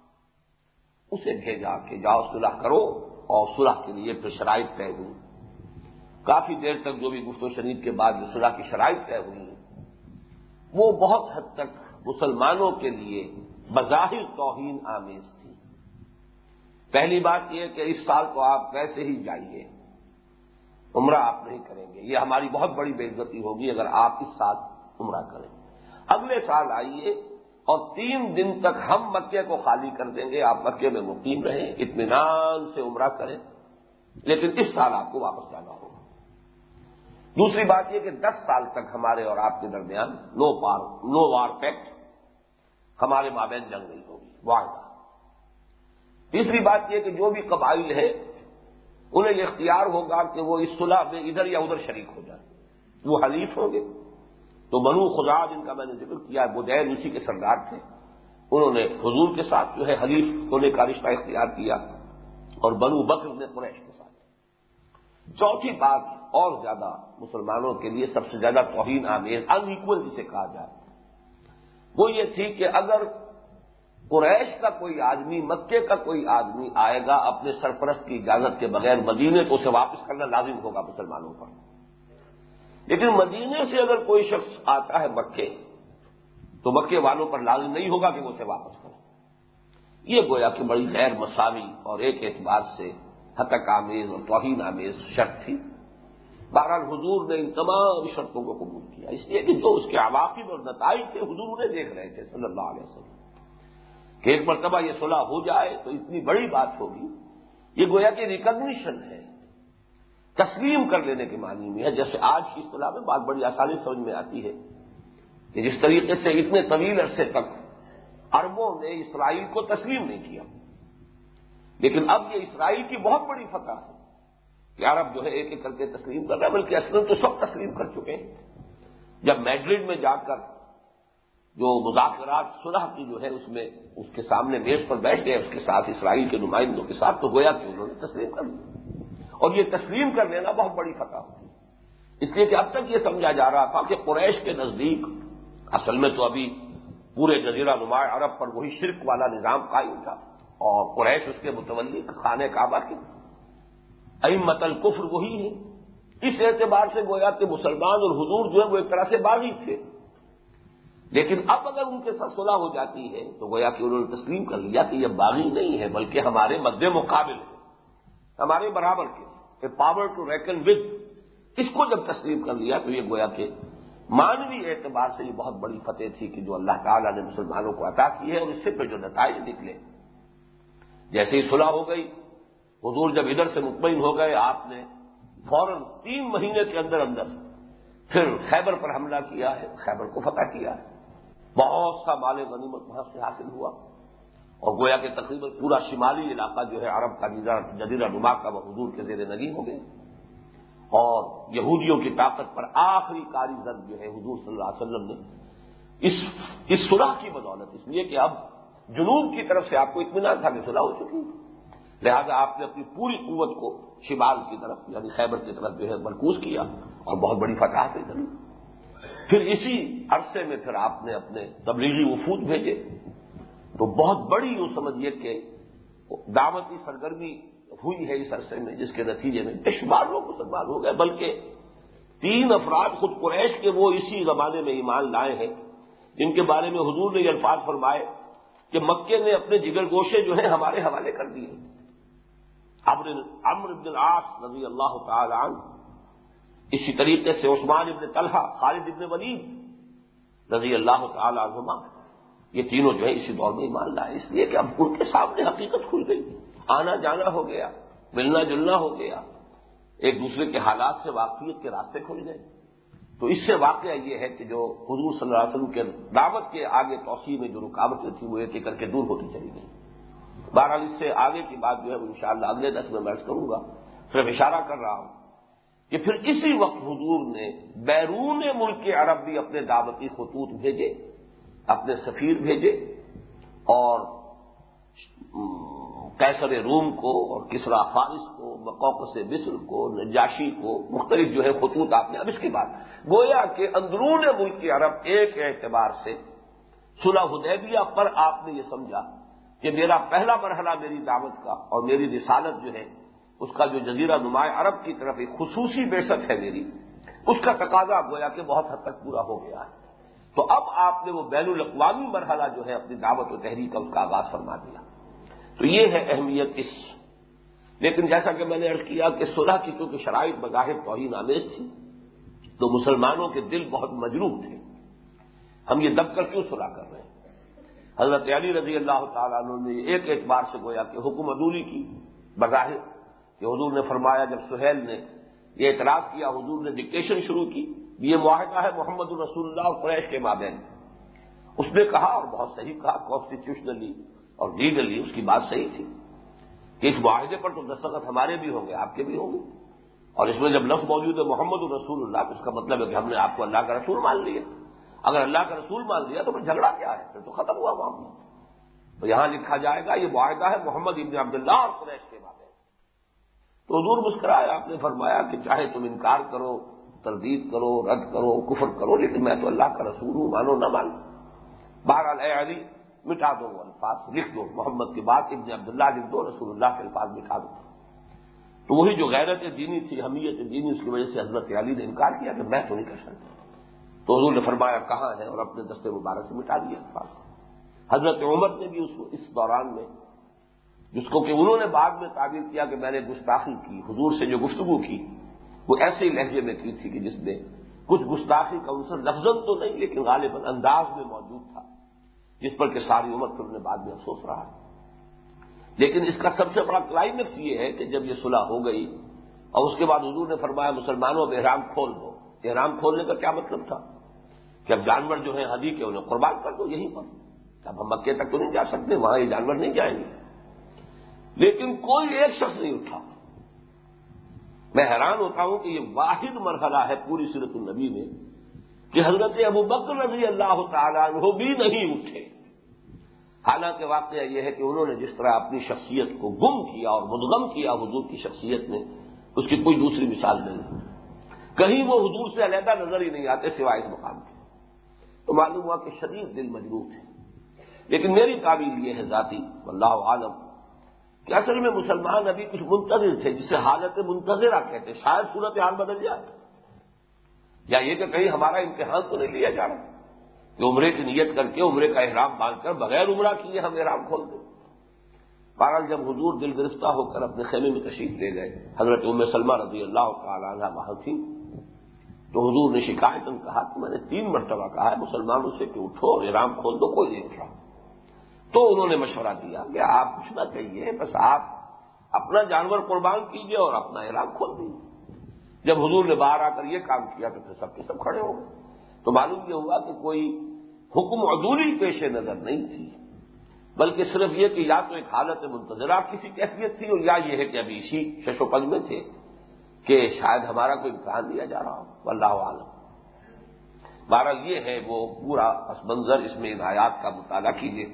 اسے بھیجا کہ جاؤ صلح کرو، اور صلح کے لیے پھر شرائط طے ہوئی۔ کافی دیر تک جو بھی گفت و شنید کے بعد جو صلح کی شرائط طے ہوئی وہ بہت حد تک مسلمانوں کے لیے بظاہر توہین آمیز تھی۔ پہلی بات یہ کہ اس سال تو آپ ویسے ہی جائیے، عمرہ آپ نہیں کریں گے، یہ ہماری بہت بڑی بے عزتی ہوگی اگر آپ اس سال عمرہ کریں۔ اگلے سال آئیے اور تین دن تک ہم مکے کو خالی کر دیں گے، آپ مکے میں مقیم رہیں، اطمینان سے عمرہ کریں، لیکن اس سال آپ کو واپس جانا ہوگا۔ دوسری بات یہ کہ دس سال تک ہمارے اور آپ کے درمیان نو پار نو وار پیکٹ، ہمارے مابین جنگ نہیں ہوگی، وعدہ۔ تیسری بات یہ کہ جو بھی قبائل ہے انہیں یہ اختیار ہوگا کہ وہ اس صلح میں ادھر یا ادھر شریک ہو جائیں، وہ حلیف ہوں گے۔ تو بنو خزاعہ جن کا میں نے ذکر کیا، بدیل اسی کے سردار تھے، انہوں نے حضور کے ساتھ جو ہے حلیف ہونے کا رشتہ اختیار کیا، اور بنو بکر نے قریش کے ساتھ۔ چوتھی بات اور زیادہ مسلمانوں کے لیے سب سے زیادہ توہین آمیز، ان ایکول جسے کہا جائے، وہ یہ تھی کہ اگر قریش کا کوئی آدمی، مکے کا کوئی آدمی آئے گا اپنے سرپرست کی اجازت کے بغیر مدینے، تو اسے واپس کرنا لازم ہوگا مسلمانوں پر۔ لیکن مدینے سے اگر کوئی شخص آتا ہے مکے، تو مکے والوں پر لازم نہیں ہوگا کہ وہ اسے واپس کریں۔ یہ گویا کہ بڑی غیر مساوی اور ایک اعتبار سے ہتک آمیز اور توہین آمیز شرط تھی۔ بہرحال حضور نے ان تمام شرطوں کو قبول کیا، اس لیے کہ جو اس کے عواقب اور نتائج تھے حضور انہیں دیکھ رہے تھے صلی اللہ علیہ وسلم، کہ ایک مرتبہ یہ صلح ہو جائے تو اتنی بڑی بات ہوگی یہ گویا کہ ریکگنیشن ہے، تسلیم کر لینے کے معنی میں ہے. جیسے آج کی اصطلاح میں بات بڑی آسانی سمجھ میں آتی ہے کہ جس طریقے سے اتنے طویل عرصے تک عربوں نے اسرائیل کو تسلیم نہیں کیا، لیکن اب یہ اسرائیل کی بہت بڑی فتح ہے کہ عرب جو ہے ایک ایک کر کے تسلیم کر رہا ہے، بلکہ اصلاً تو سب تسلیم کر چکے ہیں. جب میڈرڈ میں جا کر جو مذاکرات صلح کی جو ہے اس میں اس کے سامنے میز پر بیٹھ گئے اس کے ساتھ اسرائیل کے نمائندوں کے ساتھ، تو گویا کہ انہوں نے تسلیم کر لیا، اور یہ تسلیم کر لینا بہت بڑی فتح ہوتی ہے. اس لیے کہ اب تک یہ سمجھا جا رہا تھا کہ قریش کے نزدیک اصل میں تو ابھی پورے جزیرہ نما عرب پر وہی شرک والا نظام قائم تھا، اور قریش اس کے متولی خانہ کعبہ کی ائمۃ الکفر وہی ہے. اس اعتبار سے گویا کہ مسلمان اور حضور جو ہے وہ ایک طرح سے باغی تھے، لیکن اب اگر ان کے ساتھ صلح ہو جاتی ہے تو گویا کہ انہوں نے تسلیم کر لیا کہ یہ باغی نہیں ہے بلکہ ہمارے مد مقابل ہے، ہمارے برابر کے پاور ٹو ریکن ود. اس کو جب تسلیم کر لیا تو یہ گویا کہ مانوی اعتبار سے یہ بہت بڑی فتح تھی کہ جو اللہ تعالیٰ نے مسلمانوں کو عطا کی ہے، اور اس سے پھر جو نتائج نکلے. جیسے ہی صلح ہو گئی، حضور جب ادھر سے مطمئن ہو گئے، آپ نے فوراً تین مہینے کے اندر اندر پھر خیبر پر حملہ کیا ہے، خیبر کو فتح کیا ہے. بہت سا مال غنیمت وہاں سے حاصل ہوا، اور گویا کہ تقریباً پورا شمالی علاقہ جو ہے عرب کا جزیرہ نما کا وہ حضور کے زیر نگین ہو گئے. اور یہودیوں کی طاقت پر آخری کاری ضرب جو ہے حضور صلی اللہ علیہ وسلم نے اس اس صلح کی بدولت، اس لیے کہ اب جنوب کی طرف سے آپ کو اطمینان تھا کہ صلح ہو چکی، لہذا آپ نے اپنی پوری قوت کو شمال کی طرف یعنی خیبر کی طرف جو ہے مرکوز کیا اور بہت بڑی فتح حاصل کری. پھر اسی عرصے میں پھر آپ نے اپنے تبلیغی وفود بھیجے، تو بہت بڑی یوں سمجھیے کہ دعوتی سرگرمی ہوئی ہے اس عرصے میں، جس کے نتیجے میں بے شمار لوگ مسلمان ہو گئے. بلکہ تین افراد خود قریش کے وہ اسی زمانے میں ایمان لائے ہیں جن کے بارے میں حضور نے یہ الفاظ فرمائے کہ مکے نے اپنے جگر گوشے جو ہیں ہمارے حوالے کر دیے. عمرو بن العاص رضی اللہ تعالی عنہ، اسی طریقے سے عثمان ابن طلحہ، خالد ابن ولید رضی اللہ تعالی عنہما، یہ تینوں جو ہے اسی دور میں ایمان لائے. اس لیے کہ اب ان کے سامنے حقیقت کھل گئی، آنا جانا ہو گیا، ملنا جلنا ہو گیا، ایک دوسرے کے حالات سے واقفیت کے راستے کھل گئے. تو اس سے واقعہ یہ ہے کہ جو حضور صلی اللہ علیہ وسلم کے دعوت کے آگے توسیع میں جو رکاوٹیں تھیں وہ ایک ایک کر کے دور ہوتی چلی گئی. بہرحال اس سے آگے کی بات جو ہے وہ انشاءاللہ اگلے درس میں عرض کروں گا، صرف اشارہ کر رہا ہوں کہ پھر اسی وقت حضور نے بیرون ملک کے عرب بھی اپنے دعوتی خطوط بھیجے، اپنے سفیر بھیجے، اور قیصر روم کو اور کسریٰ فارس کو، مقوقس مصر کو، نجاشی کو مختلف جو ہے خطوط آپ نے. اب اس کے بعد گویا کہ اندرون ملک کے عرب ایک اعتبار سے صلح حدیبیہ پر آپ نے یہ سمجھا کہ میرا پہلا مرحلہ میری دعوت کا اور میری رسالت جو ہے اس کا جو جزیرہ نماء عرب کی طرف ایک خصوصی بعثت ہے میری، اس کا تقاضا گویا کہ بہت حد تک پورا ہو گیا ہے. تو اب آپ نے وہ بین الاقوامی مرحلہ جو ہے اپنی دعوت و تحریک کا اس کا آغاز فرما دیا. تو یہ ہے اہمیت اس. لیکن جیسا کہ میں نے عرض کیا کہ صلح کی چونکہ شرائط بظاہر توہین آمیز تھی تو مسلمانوں کے دل بہت مجروح تھے. ہم یہ دب کر کیوں صلح کر رہے ہیں؟ حضرت علی رضی اللہ تعالیٰ عنہ نے ایک اعتبار سے گویا کہ حکم عدولی کی بظاہر کہ حضور نے فرمایا، جب سہیل نے یہ اعتراض کیا حضور نے ڈکٹیشن شروع کی، یہ معاہدہ ہے محمد الرسول اللہ اور قریش کے مابین. اس نے کہا اور بہت صحیح کہا، کانسٹیٹیوشنلی اور لیگلی اس کی بات صحیح تھی کہ اس معاہدے پر تو دستخط ہمارے بھی ہوں گے، آپ کے بھی ہوں گے، اور اس میں جب لفظ موجود ہے محمد الرسول اللہ تو اس کا مطلب ہے کہ ہم نے آپ کو اللہ کا رسول مان لیا. اگر اللہ کا رسول مان لیا تو پھر جھگڑا کیا ہے؟ پھر تو ختم ہوا معاملہ. تو یہاں لکھا جائے گا یہ معاہدہ ہے محمد ابن عبداللہ اور قریش کے مابین. تو حضور مسکرائے، آپ نے فرمایا کہ چاہے تم انکار کرو، تردید کرو، رد کرو، کفر کرو، لیکن میں تو اللہ کا رسول ہوں، مانو نہ مانو. بہرحال اے علی مٹا دو وہ الفاظ، لکھ دو محمد کے بعد ابن عبداللہ لکھ دو، رسول اللہ کے الفاظ مٹا دو. تو وہی جو غیرت دینی تھی، حمیت دینی، اس کی وجہ سے حضرت علی نے انکار کیا کہ میں تو نہیں کر سکتا. تو حضور نے فرمایا کہاں ہے، اور اپنے دستے مبارک سے مٹا دیا الفاظ. حضرت عمر نے بھی اس, اس دوران میں، جس کو کہ انہوں نے بعد میں تعبیر کیا کہ میں نے گستاخی کی، حضور سے جو گفتگو کی وہ ایسے ہی لہجے میں کی تھی کہ جس میں کچھ گستاخی کا عنصر لفظاً تو نہیں لیکن غالباً انداز میں موجود تھا، جس پر کہ ساری عمر پھر انہیں بعد میں افسوس رہا. لیکن اس کا سب سے بڑا کلائمیکس یہ ہے کہ جب یہ صلح ہو گئی اور اس کے بعد حضور نے فرمایا مسلمانوں اب احرام کھول دو. احرام کھولنے کا کیا مطلب تھا کہ اب جانور جو ہیں ہدی کے انہیں قربان کر دو یہیں پر. اب ہم مکے تک تو نہیں جا سکتے، وہاں یہ جانور نہیں جائیں گے. لیکن کوئی ایک شخص نہیں اٹھا. میں حیران ہوتا ہوں کہ یہ واحد مرحلہ ہے پوری سیرت النبی میں کہ حضرت ابو بکر رضی اللہ تعالیٰ عنہ بھی نہیں اٹھے. حالانکہ واقعہ یہ ہے کہ انہوں نے جس طرح اپنی شخصیت کو گم کیا اور مدغم کیا حضور کی شخصیت میں، اس کی کوئی دوسری مثال نہیں. کہیں وہ حضور سے علیحدہ نظر ہی نہیں آتے سوائے اس مقام کے. تو معلوم ہوا کہ شدید دل مجروح ہے. لیکن میری تعبیر یہ ہے ذاتی واللہ عالم کہ اصل میں مسلمان ابھی کچھ منتظر تھے، جسے حالت منتظرہ کہتے. شاید صورت حال بدل جائے، یا یہ کہ کہیں ہمارا امتحان تو نہیں لیا جا رہا کہ عمرے کی نیت کر کے عمرے کا احرام باندھ کر بغیر عمرہ کیے ہم احرام کھول دیں. بہرحال جب حضور دل گرفتہ ہو کر اپنے خیمے میں تشریف لے گئے، حضرت ام سلمہ رضی اللہ تعالی عنہا وہاں تھی، تو حضور نے شکایتاً کہا کہ میں نے تین مرتبہ کہا ہے مسلمانوں سے کہ اٹھو اور احرام کھول دو، کوئی نہیں اٹھ رہا. تو انہوں نے مشورہ دیا کہ آپ کچھ نہ کہیے، بس آپ اپنا جانور قربان کیجیے اور اپنا احرام کھول دیجیے. جب حضور نے باہر آ کر یہ کام کیا تو پھر سب کے سب کھڑے ہو گئے. تو معلوم یہ ہوا کہ کوئی حکم عدولی پیش نظر نہیں تھی، بلکہ صرف یہ کہ یا تو ایک حالت منتظرہ کسی کیفیت تھی، اور یا یہ ہے کہ ابھی اسی شش و پنج میں تھے کہ شاید ہمارا کوئی امتحان دیا جا رہا ہو. واللہ عالم. بہرحال یہ ہے وہ پورا پس منظر. اس میں ان آیات کا مطالعہ کیجیے.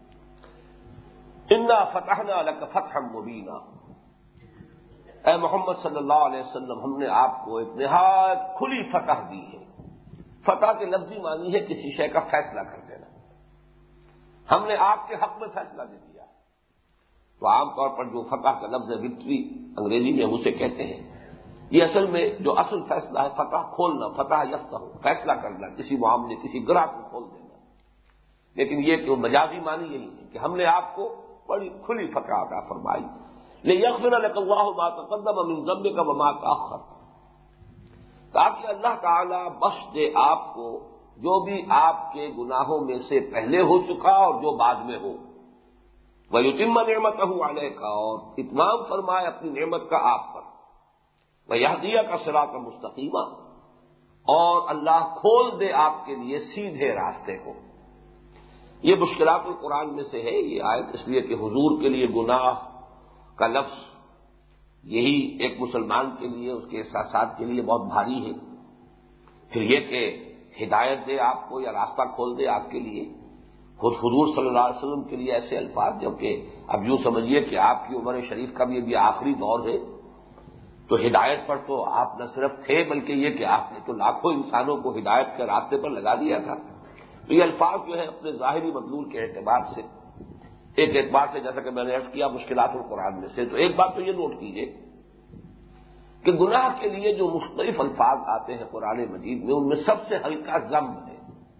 انا فتحنا لک فتحا مبینا، اے محمد صلی اللہ علیہ وسلم ہم نے آپ کو ایک نہایت کھلی فتح دی ہے. فتح کے لفظی معنی ہے کسی شے کا فیصلہ کر دینا. ہم نے آپ کے حق میں فیصلہ دے دیا. تو عام طور پر جو فتح کا لفظ ہے وکٹری انگریزی میں ہم اسے کہتے ہیں. یہ اصل میں جو اصل فیصلہ ہے فتح کھولنا، فتح یفتح فیصلہ کرنا، کسی معاملے کسی گرہ کو کھول دینا. لیکن یہ کہ مجازی معنی یہی ہے کہ ہم نے آپ کو بڑی کھلی فتح عطا فرمائی. لیغفر لک اللہ ما تقدم من ذنبک وما تأخر، تاکہ اللہ تعالی بخش دے آپ کو جو بھی آپ کے گناہوں میں سے پہلے ہو چکا اور جو بعد میں ہو. وَيُتِمَّ نِعْمَتَهُ عَلَيْكَ، اور اتمام فرمائے اپنی نعمت کا آپ پر. وَيَهْدِيَكَ صِرَاطًا مُسْتَقِيمًا، اور اللہ کھول دے آپ کے لیے سیدھے راستے کو. یہ مشکلات القرآن میں سے ہے یہ آیت، اس لیے کہ حضور کے لیے گناہ کا لفظ یہی ایک مسلمان کے لیے اس کے احساسات کے لیے بہت بھاری ہے. پھر یہ کہ ہدایت دے آپ کو یا راستہ کھول دے آپ کے لیے. خود حضور صلی اللہ علیہ وسلم کے لیے ایسے الفاظ، جبکہ اب یوں سمجھیے کہ آپ کی عمر شریف کا بھی ابھی آخری دور ہے، تو ہدایت پر تو آپ نہ صرف تھے بلکہ یہ کہ آپ نے تو لاکھوں انسانوں کو ہدایت کے راستے پر لگا دیا تھا. تو یہ الفاظ جو ہے اپنے ظاہری مدلول کے اعتبار سے، ایک اعتبار سے جیسا کہ میں نے عرض کیا مشکلات القرآن میں سے، تو ایک بات تو یہ نوٹ کیجیے کہ گناہ کے لیے جو مختلف الفاظ آتے ہیں قرآن مجید میں، ان میں سب سے ہلکا ذنب ہے.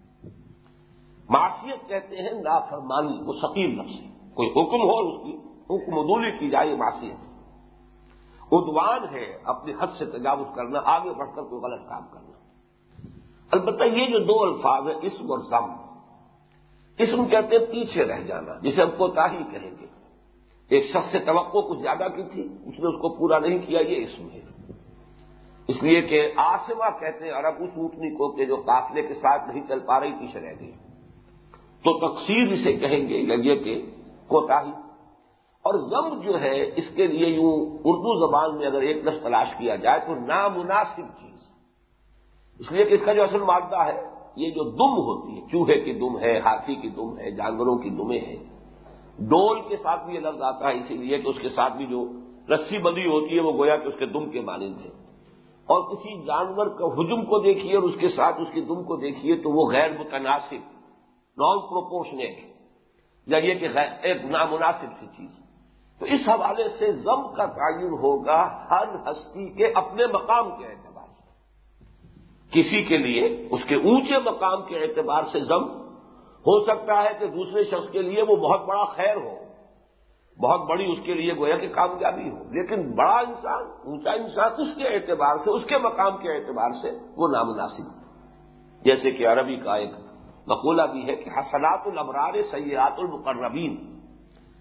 معصیت کہتے ہیں نافرمانی، وہ ثقیل لفظ ہے. کوئی حکم ہو اس کی حکم عدولی کی جائے معصیت. عدوان ہے اپنی حد سے تجاوز کرنا، آگے بڑھ کر کوئی غلط کام کرنا. البتہ یہ جو دو الفاظ ہیں اسم اور ذم، اسم کہتے ہیں پیچھے رہ جانا، جسے ہم کوتاہی کہیں گے. ایک شخص سے توقع کچھ زیادہ کی تھی، اس نے اس کو پورا نہیں کیا، یہ اسم ہے. اس لیے کہ آسمہ کہتے ہیں عرب اس اونٹنی کو کہ جو قافلے کے ساتھ نہیں چل پا رہی پیچھے رہ گئی، تو تقصیر اسے کہیں گے یا یہ کہ کوتاہی. اور ذم جو ہے اس کے لیے یوں اردو زبان میں اگر ایک لفظ تلاش کیا جائے تو نامناسب چیز، اس لیے کہ اس کا جو اصل مادہ ہے یہ جو دم ہوتی ہے، چوہے کی دم ہے، ہاتھی کی دم ہے، جانوروں کی دمیں ہیں. ڈول کے ساتھ بھی یہ لفظ آتا ہے اسی لیے کہ اس کے ساتھ بھی جو رسی بندھی ہوتی ہے وہ گویا کہ اس کے دم کے مانند ہے. اور کسی جانور کا حجم کو دیکھیے اور اس کے ساتھ اس کی دم کو دیکھیے تو وہ غیر متناسب، نان پروپورشنیٹ، یا یہ کہ ایک نامناسب سی چیز. تو اس حوالے سے ذم کا تعین ہوگا ہر ہستی کے اپنے مقام کے اعتبار سے. کسی کے لیے اس کے اونچے مقام کے اعتبار سے ذم ہو سکتا ہے کہ دوسرے شخص کے لیے وہ بہت بڑا خیر ہو، بہت بڑی اس کے لیے گویا کہ کامیابی ہو. لیکن بڑا انسان، اونچا انسان، اس کے اعتبار سے، اس کے مقام کے اعتبار سے وہ نامناسب. جیسے کہ عربی کا ایک مقولہ بھی ہے کہ حسنات الابرار سیئات المقربین،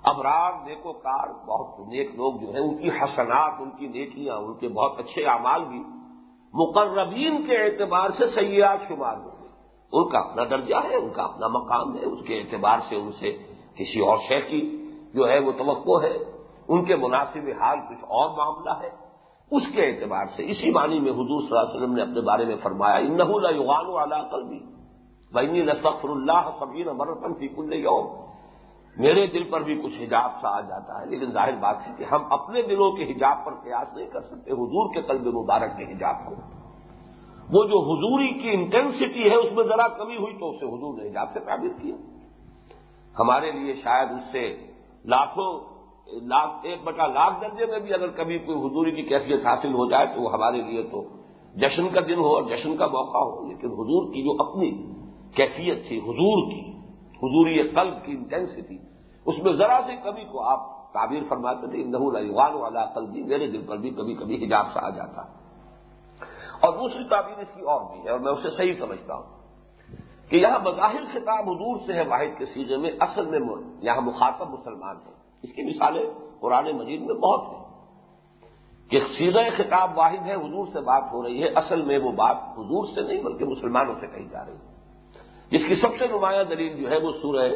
ابرار نیکوکار بہت نیک لوگ جو ہیں ان کی حسنات، ان کی نیکیاں، ان کے بہت اچھے اعمال بھی مقربین کے اعتبار سے سیئات شمار ہوں گے. ان کا اپنا درجہ ہے، ان کا اپنا مقام ہے، اس کے اعتبار سے ان سے کسی اور شے کی جو ہے وہ توقع ہے، ان کے مناسب حال کچھ اور معاملہ ہے. اس کے اعتبار سے اسی معنی میں حضور صلی اللہ علیہ وسلم نے اپنے بارے میں فرمایا انہ لیغان علی قلبی وانی لستغفر اللہ سبعین مرۃ فی کل یوم. میرے دل پر بھی کچھ حجاب سا آ جاتا ہے، لیکن ظاہر بات ہے کہ ہم اپنے دلوں کے حجاب پر قیاس نہیں کر سکتے حضور کے قلب مبارک کے حجاب کو. وہ جو حضوری کی انٹینسٹی ہے اس میں ذرا کمی ہوئی تو اسے حضور نے حجاب سے تعبیر کیا. ہمارے لیے شاید اس سے لاکھوں لاکھ ایک بٹا لاکھ درجے میں بھی اگر کبھی کوئی حضوری کی کیفیت حاصل ہو جائے تو وہ ہمارے لیے تو جشن کا دن ہو اور جشن کا موقع ہو. لیکن حضور کی جو اپنی کیفیت تھی، حضور کی حضوری قلب کی انٹینسٹی، اس میں ذرا سی کمی کو آپ تعبیر فرماتے تھے انہ لیغان علی قلبی، میرے دل پر بھی کبھی کبھی حجاب سا آ جاتا. اور دوسری تعبیر اس کی اور بھی ہے اور میں اسے صحیح سمجھتا ہوں کہ یہاں بظاہر خطاب حضور سے ہے واحد کے سیغے میں، اصل میں یہاں مخاطب مسلمان ہیں. اس کی مثالیں قرآن مجید میں بہت ہیں کہ صیغہ خطاب واحد ہے، حضور سے بات ہو رہی ہے، اصل میں وہ بات حضور سے نہیں بلکہ مسلمانوں سے کہی جا رہی ہے. جس کی سب سے نمایاں دلیل جو ہے وہ سورہ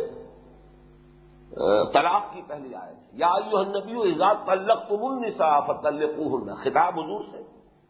طلاق کی پہلی آیت ہے، یا ایھا النبی اذا طلقتم النساء فطلقوہن. خطاب حضور سے،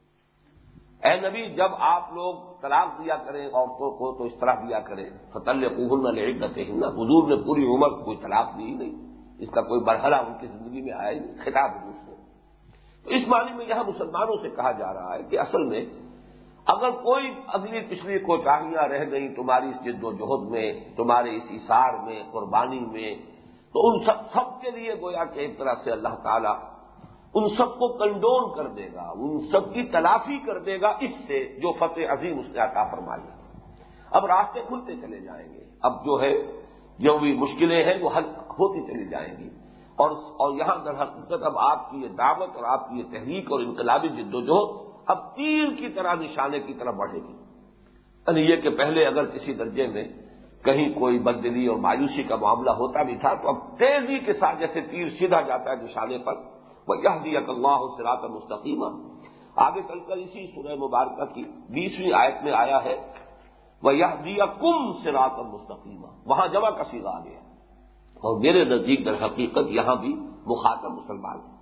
اے نبی جب آپ لوگ طلاق دیا کریں عورتوں کو تو اس طرح دیا کریں فطلقوہن لعدتہن. حضور نے پوری عمر کوئی طلاق دی ہی نہیں، اس کا کوئی مرحلہ ان کی زندگی میں آیا ہی نہیں. خطاب حضور سے. تو اس معنی میں یہاں مسلمانوں سے کہا جا رہا ہے کہ اصل میں اگر کوئی اگلی پچھلی کوتاہیاں رہ گئیں تمہاری اس جد و جہد میں، تمہارے اس ایثار میں، قربانی میں، تو ان سب سب کے لیے گویا کہ ایک طرح سے اللہ تعالیٰ ان سب کو کنڈون کر دے گا، ان سب کی تلافی کر دے گا اس سے جو فتح عظیم اس نے عطا فرمائی. اب راستے کھلتے چلے جائیں گے، اب جو ہے جو بھی مشکلیں ہیں وہ حل ہوتی چلی جائیں گی. اور اور یہاں در حقیقت اب آپ کی یہ دعوت اور آپ کی یہ تحریک اور انقلابی جد و جہد اب تیر کی طرح نشانے کی طرف بڑھے گی. یعنی یہ کہ پہلے اگر کسی درجے میں کہیں کوئی بددلی اور مایوسی کا معاملہ ہوتا بھی تھا تو اب تیزی کے ساتھ جیسے تیر سیدھا جاتا ہے نشانے پر. وَيَهْدِيَكَ اللَّهُ صِرَاطًا مُسْتَقِيمًا. آگے چل کر اسی سورہ مبارکہ کی بیسویں آیت میں آیا ہے وَيَهْدِيَكُمْ صِرَاطًا مُسْتَقِيمًا. وہاں جمع کا صیغہ آ گیا اور میرے نزدیک در حقیقت یہاں بھی مخاطب مسلمان ہے.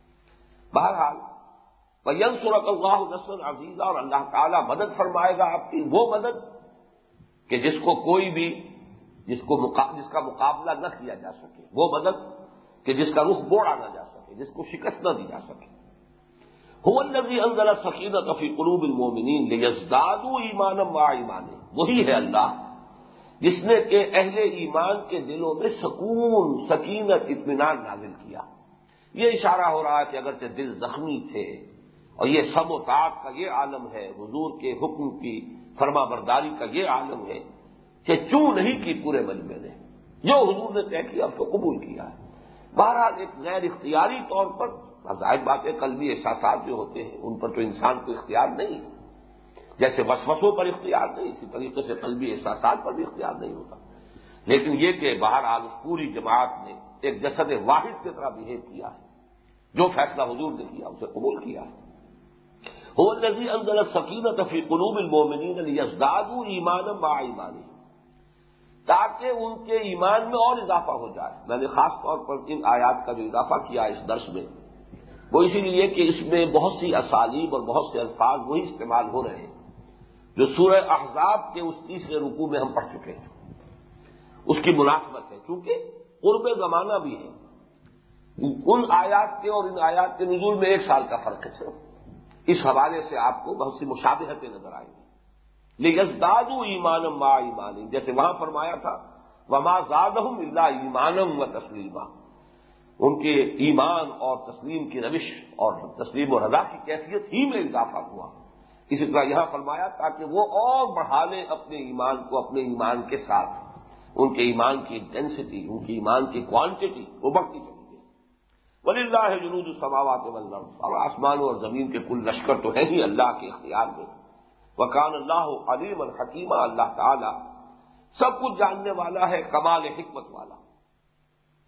بہرحال وَيَنْصُرَكَ اللَّهُ نَصْرًا عَزِيزًا. اور اللہ تعالیٰ مدد فرمائے گا آپ کی وہ مدد کہ جس کو کوئی بھی جس کو جس کا مقابلہ نہ کیا جا سکے، وہ مدد کہ جس کا رخ موڑا نہ جا سکے، جس کو شکست نہ دی جا سکے. هُوَ الَّذِي أَنزَلَ السَّكِينَةَ فِي قُلُوبِ الْمُؤْمِنِينَ لِيَزْدَادُوا إِيمَانًا مَعَ إِيمَانِهِمْ. وہی ہے اللہ جس نے کہ اہل ایمان کے دلوں میں سکون، سکینت، اطمینان نازل کیا. یہ اشارہ ہو رہا ہے کہ اگرچہ دل زخمی تھے اور یہ سب و طاعت کا یہ عالم ہے، حضور کے حکم کی فرما برداری کا یہ عالم ہے کہ چوں نہیں کی پورے مجمع نے، جو حضور نے طے کیا اس کو قبول کیا ہے. بہرحال ایک غیر اختیاری طور پر ظاہر بات ہے قلبی احساسات جو ہوتے ہیں ان پر تو انسان کو اختیار نہیں ہے، جیسے وسوسوں پر اختیار نہیں اسی طریقے سے قلبی احساسات پر بھی اختیار نہیں ہوتا. لیکن یہ کہ بہرحال اس پوری جماعت نے ایک جسد واحد کی طرح بہیو کیا ہے، جو فیصلہ حضور نے کیا اسے قبول کیا ہے. هُوَ الَّذِي أَنزَلَ السَّكِينَةَ فِي قُلُوبِ الْمُؤْمِنِينَ لِيَزْدَادُوا إِيمَانًا مَعَ إِيمَانِهِمْ. تاکہ ان کے ایمان میں اور اضافہ ہو جائے. میں نے خاص طور پر ان آیات کا جو اضافہ کیا اس درس میں وہ اسی لیے کہ اس میں بہت سی اسالیب اور بہت سے الفاظ وہی استعمال ہو رہے ہیں جو سورہ احزاب کے اس تیسرے رکوع میں ہم پڑھ چکے ہیں. اس کی مناسبت ہے چونکہ قرب زمانہ بھی ہے. ان آیات کے اور ان آیات کے نزول میں ایک سال کا فرق ہے صرف. اس حوالے سے آپ کو بہت سی مشابہتیں نظر آئیں گی. لِيَزْدَادُوا إِيمَانًا مَعَ إِيمَانِهِمْ. جیسے وہاں فرمایا تھا وَمَا زَادَهُمْ إِلَّا إِيمَانًا وَتَسْلِيمًا. ان کے ایمان اور تسلیم کی روش اور تسلیم و رضا کی کیفیت ہی میں اضافہ ہوا. اسی طرح یہاں فرمایا تاکہ وہ اور بڑھا لیں اپنے ایمان کو اپنے ایمان کے ساتھ. ان کے ایمان کی انٹینسٹی، ان کی ایمان کی کوانٹٹی وہ بڑھتی چلی گئی. وَلِلَّهِ جُنُودُ السَّمَاوَاتِ وَالْأَرْضِ. اور آسمانوں اور زمین کے کل لشکر تو ہے ہی اللہ کے اختیار میں. وَكَانَ اللَّهُ عَلِيمًا حَكِيمًا. اللہ تعالی سب کچھ جاننے والا ہے، کمال حکمت والا.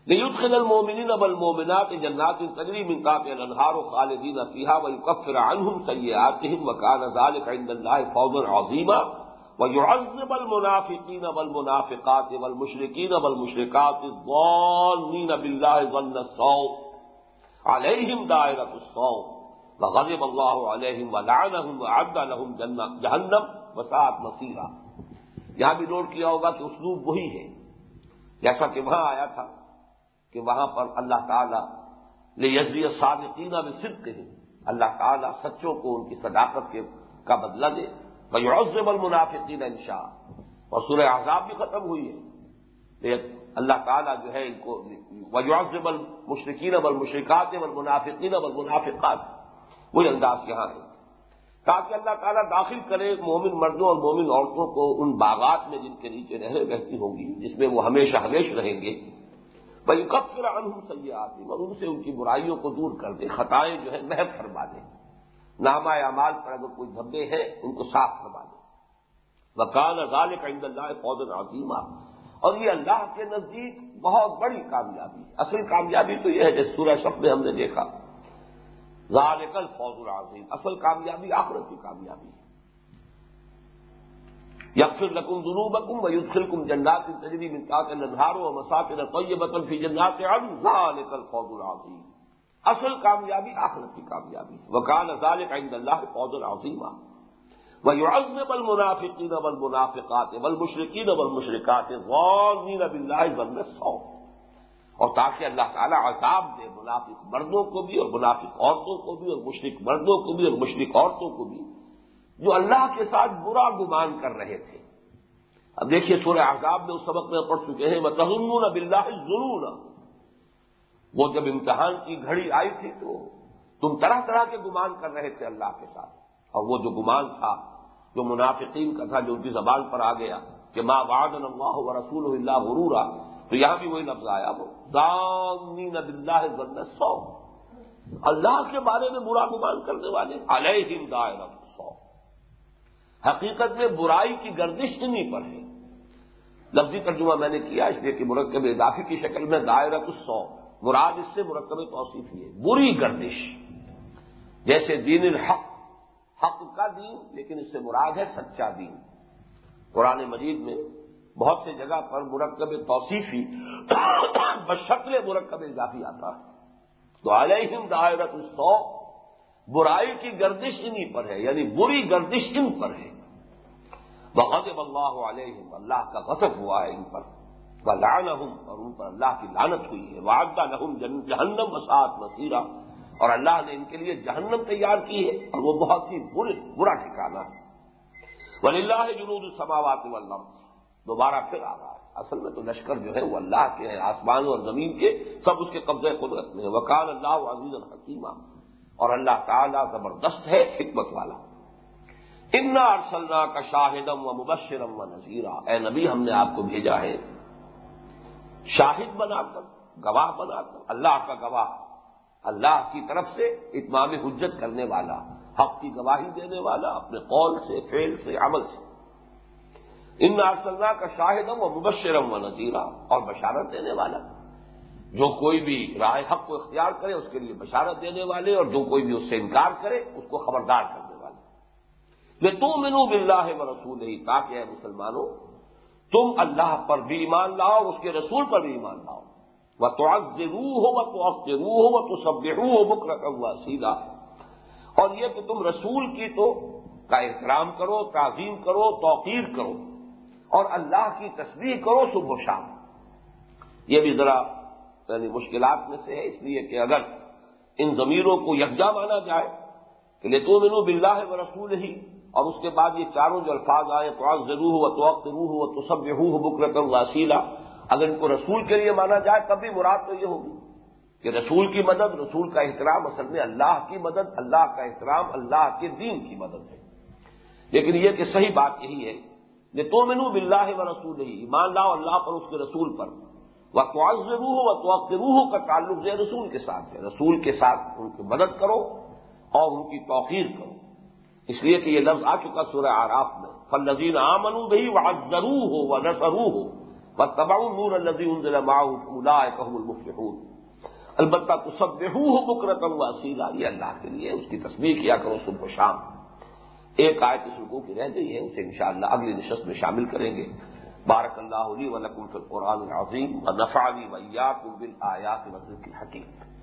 لِيُدْخِلَ الْمُؤْمِنِينَ وَالْمُؤْمِنَاتِ جَنَّاتٍ تَجْرِي مِن تَحْتِهَا الْأَنْهَارُ خَالِدِينَ فِيهَا وَيُكَفِّرَ عَنْهُمْ سَيِّئَاتِهِمْ وَكَانَ ذَلِكَ عِندَ اللَّهِ فَوْزًا عَظِيمًا وَيُعَذِّبَ الْمُنَافِقِينَ وَالْمُنَافِقَاتِ وَالْمُشْرِكِينَ وَالْمُشْرِكَاتِ الظَّانِّينَ بِاللَّهِ ظَنَّ السَّوْءِ عَلَيْهِمْ دَائِرَةُ السَّوْءِ وَغَضِبَ اللَّهُ عَلَيْهِمْ وَلَعَنَهُمْ وَأَعَدَّ لَهُمْ جَهَنَّمَ وَسَاءَتْ مَصِيرًا۔ یہاں بھی نوٹ کیا ہوگا کہ اسلوب وہی ہے جیسا کہ وہاں آیا تھا کہ وہاں پر اللہ تعالیٰ لیجزی الصادقین بصدقہم، اللہ تعالیٰ سچوں کو ان کی صداقت کے کا بدلہ دے، ویعذب المنافقین ان شاء، اور سورہ احزاب بھی ختم ہوئی ہے، اللہ تعالیٰ جو ہے ان کو ویعذب المشرکین والمشرکات والمنافقین والمنافقات، وہی انداز یہاں ہے تاکہ اللہ تعالیٰ داخل کرے مومن مردوں اور مومن عورتوں کو ان باغات میں جن کے نیچے نہریں بہتی ہوں گی، جس میں وہ ہمیشہ ہمیش رہیں گے، وَيُكَفِّرَ عَنْهُمْ سَيِّئَاتِهِمْ، اور ان سے ان کی برائیوں کو دور کر دے، خطائیں جو ہے محو فرما دے، نامہ اعمال پر اگر کوئی دھبے ہیں ان کو صاف فرما دے۔ وَكَانَ ذَلِكَ عِندَ اللَّهِ فَوْزًا عَظِيمًا، اور یہ اللہ کے نزدیک بہت بڑی کامیابی ہے۔ اصل کامیابی تو یہ ہے جیسے سورہ صف میں ہم نے دیکھا، ذَلِكَ الْفَوْزُ الْعَظِيمُ، اصل کامیابی آخرت کی کامیابی ہے۔ یغفر لکم ذنوبکم ویدخلکم جنات تجری من تحتہا الانہار ومساکن طیبۃ فی جنات عدن ذلک الفوز العظیم، اصل کامیابی آخرت کی کامیابی، وکان ذلک عند اللہ فوزا عظیما ویعذب المنافقین والمنافقات والمشرکین والمشرکات الظانین باللہ ظن السوء، اور تاکہ اللہ تعالیٰ عذاب دے منافق مردوں کو بھی اور منافق عورتوں کو بھی اور مشرک مردوں کو بھی اور مشرک عورتوں کو بھی جو اللہ کے ساتھ برا گمان کر رہے تھے۔ اب دیکھیے سورہ احزاب میں اس سبق میں پڑھ چکے ہیں وَتَظُنُّونَ بِاللَّهِ الظُّنُونَ، وہ جب امتحان کی گھڑی آئی تھی تو تم طرح طرح کے گمان کر رہے تھے اللہ کے ساتھ، اور وہ جو گمان تھا جو منافقین کا تھا جو ان کی زبان پر آ گیا کہ ما وعدنا اللہ ورسولہ الا غرورا، تو یہاں بھی وہی لفظ آیا وہ ظانین باللہ ظن السوء، اللہ کے بارے میں برا گمان کرنے والے علیہم دائرۃ السوء، حقیقت میں برائی کی گردش انہی پر ہے۔ لفظی ترجمہ میں نے کیا اس لیے کہ مرکب اضافی کی شکل میں دائرۃ السوء مراد اس سے مرکب توصیفی ہے، بری گردش، جیسے دین الحق، حق کا دین، لیکن اس سے مراد ہے سچا دین۔ قرآن مجید میں بہت سے جگہ پر مرکب توصیفی بشکل مرکب اضافی آتا ہے، تو علیہم دائرۃ السوء، برائی کی گردش انہی پر ہے، یعنی بری گردش ان پر ہے۔ وغضب اللہ علیہم، اللہ کا غضب ہوا ہے ان پر، ولعنہم، اور ان پر اللہ کی لعنت ہوئی ہے، وعد لہم جہنم وساءت مصیرا، اور اللہ نے ان کے لیے جہنم تیار کی ہے اور وہ بہت ہی برے برا ٹھکانہ ہے۔ وللہ جنود السماوات والارض، دوبارہ پھر آ رہا ہے، اصل میں تو لشکر جو ہے وہ اللہ کے ہیں، آسمان اور زمین کے سب اس کے قبضے قدرت میں ہے۔ وکان اللہ عزیزا حکیما، اور اللہ تعالیٰ زبردست ہے، حکمت والا۔ انا ارسلناک شاہدا ومبشرا ونذیرا، اے نبی ہم نے آپ کو بھیجا ہے شاہد بنا کر، گواہ بنا کر، اللہ کا گواہ، اللہ کی طرف سے اتمام حجت کرنے والا، حق کی گواہی دینے والا اپنے قول سے، فعل سے، عمل سے۔ انا ارسلناک شاہدا ومبشرا ونذیرا، اور بشارت دینے والا، جو کوئی بھی راہ حق کو اختیار کرے اس کے لیے بشارت دینے والے، اور جو کوئی بھی اس سے انکار کرے اس کو خبردار کرنے والے۔ لِتُؤْمِنُوا بِاللَّهِ وَرَسُولِهِ، تاکہ اے مسلمانوں تم اللہ پر بھی ایمان لاؤ، اس کے رسول پر بھی ایمان لاؤ، وَتُعَزِّرُوهُ وَتُوَقِّرُوهُ وَتُسَبِّحُوهُ بُكْرَةً وَأَصِيلًا، اور یہ کہ تم رسول کی تو کا احترام کرو، تعظیم کرو، توقیر کرو، اور اللہ کی تسبیح کرو صبح و شام۔ یہ بھی ذرا یعنی مشکلات میں سے ہے، اس لیے کہ اگر ان ضمیروں کو یکجا مانا جائے کہ لِتُؤْمِنُوا بِاللَّهِ وَرَسُولِهِ، اور اس کے بعد یہ چاروں جو الفاظ آئے تُعَزِّرُوهُ وَتُوَقِّرُوهُ وَتُسَبِّحُوهُ بُكْرَةً وَأَصِيلًا، اگر ان کو رسول کے لیے مانا جائے تب بھی مراد تو یہ ہوگی کہ رسول کی مدد، رسول کا احترام اصل میں اللہ کی مدد، اللہ کا احترام اللہ کے دین کی مدد ہے۔ لیکن یہ کہ صحیح بات یہی ہے لِتُؤْمِنُوا بِاللَّهِ وَرَسُولِهِ، ایمان لاؤ اللہ پر، اس کے رسول پر، وَتُعَزِّرُوهُ وَتُوَقِّرُوهُ کا تعلق جو ہے رسول کے ساتھ ہے، رسول کے ساتھ ان کی مدد کرو اور ان کی توقیر کرو، اس لیے کہ یہ لفظ آ چکا سورہ اعراف میں، فَالَّذِينَ آمَنُوا بِهِ وَعَزَّرُوهُ وَنَصَرُوهُ، واتبعوا النور الذي انزل معه اولئک هم المفلحون۔ البتہ تسبحوہ بکرۃ واصیلا، یہ اللہ کے لیے اس کی تسبیح کیا کرو صبح و شام۔ ایک آیت اس رکوع کی رہ گئی ہے، اسے انشاءاللہ اگلی نشست میں شامل کریں گے۔ بارک اللہ لی ولکم فی القرآن العظیم ونفعنی وإیاکم بالآیات والذکر الحکیم۔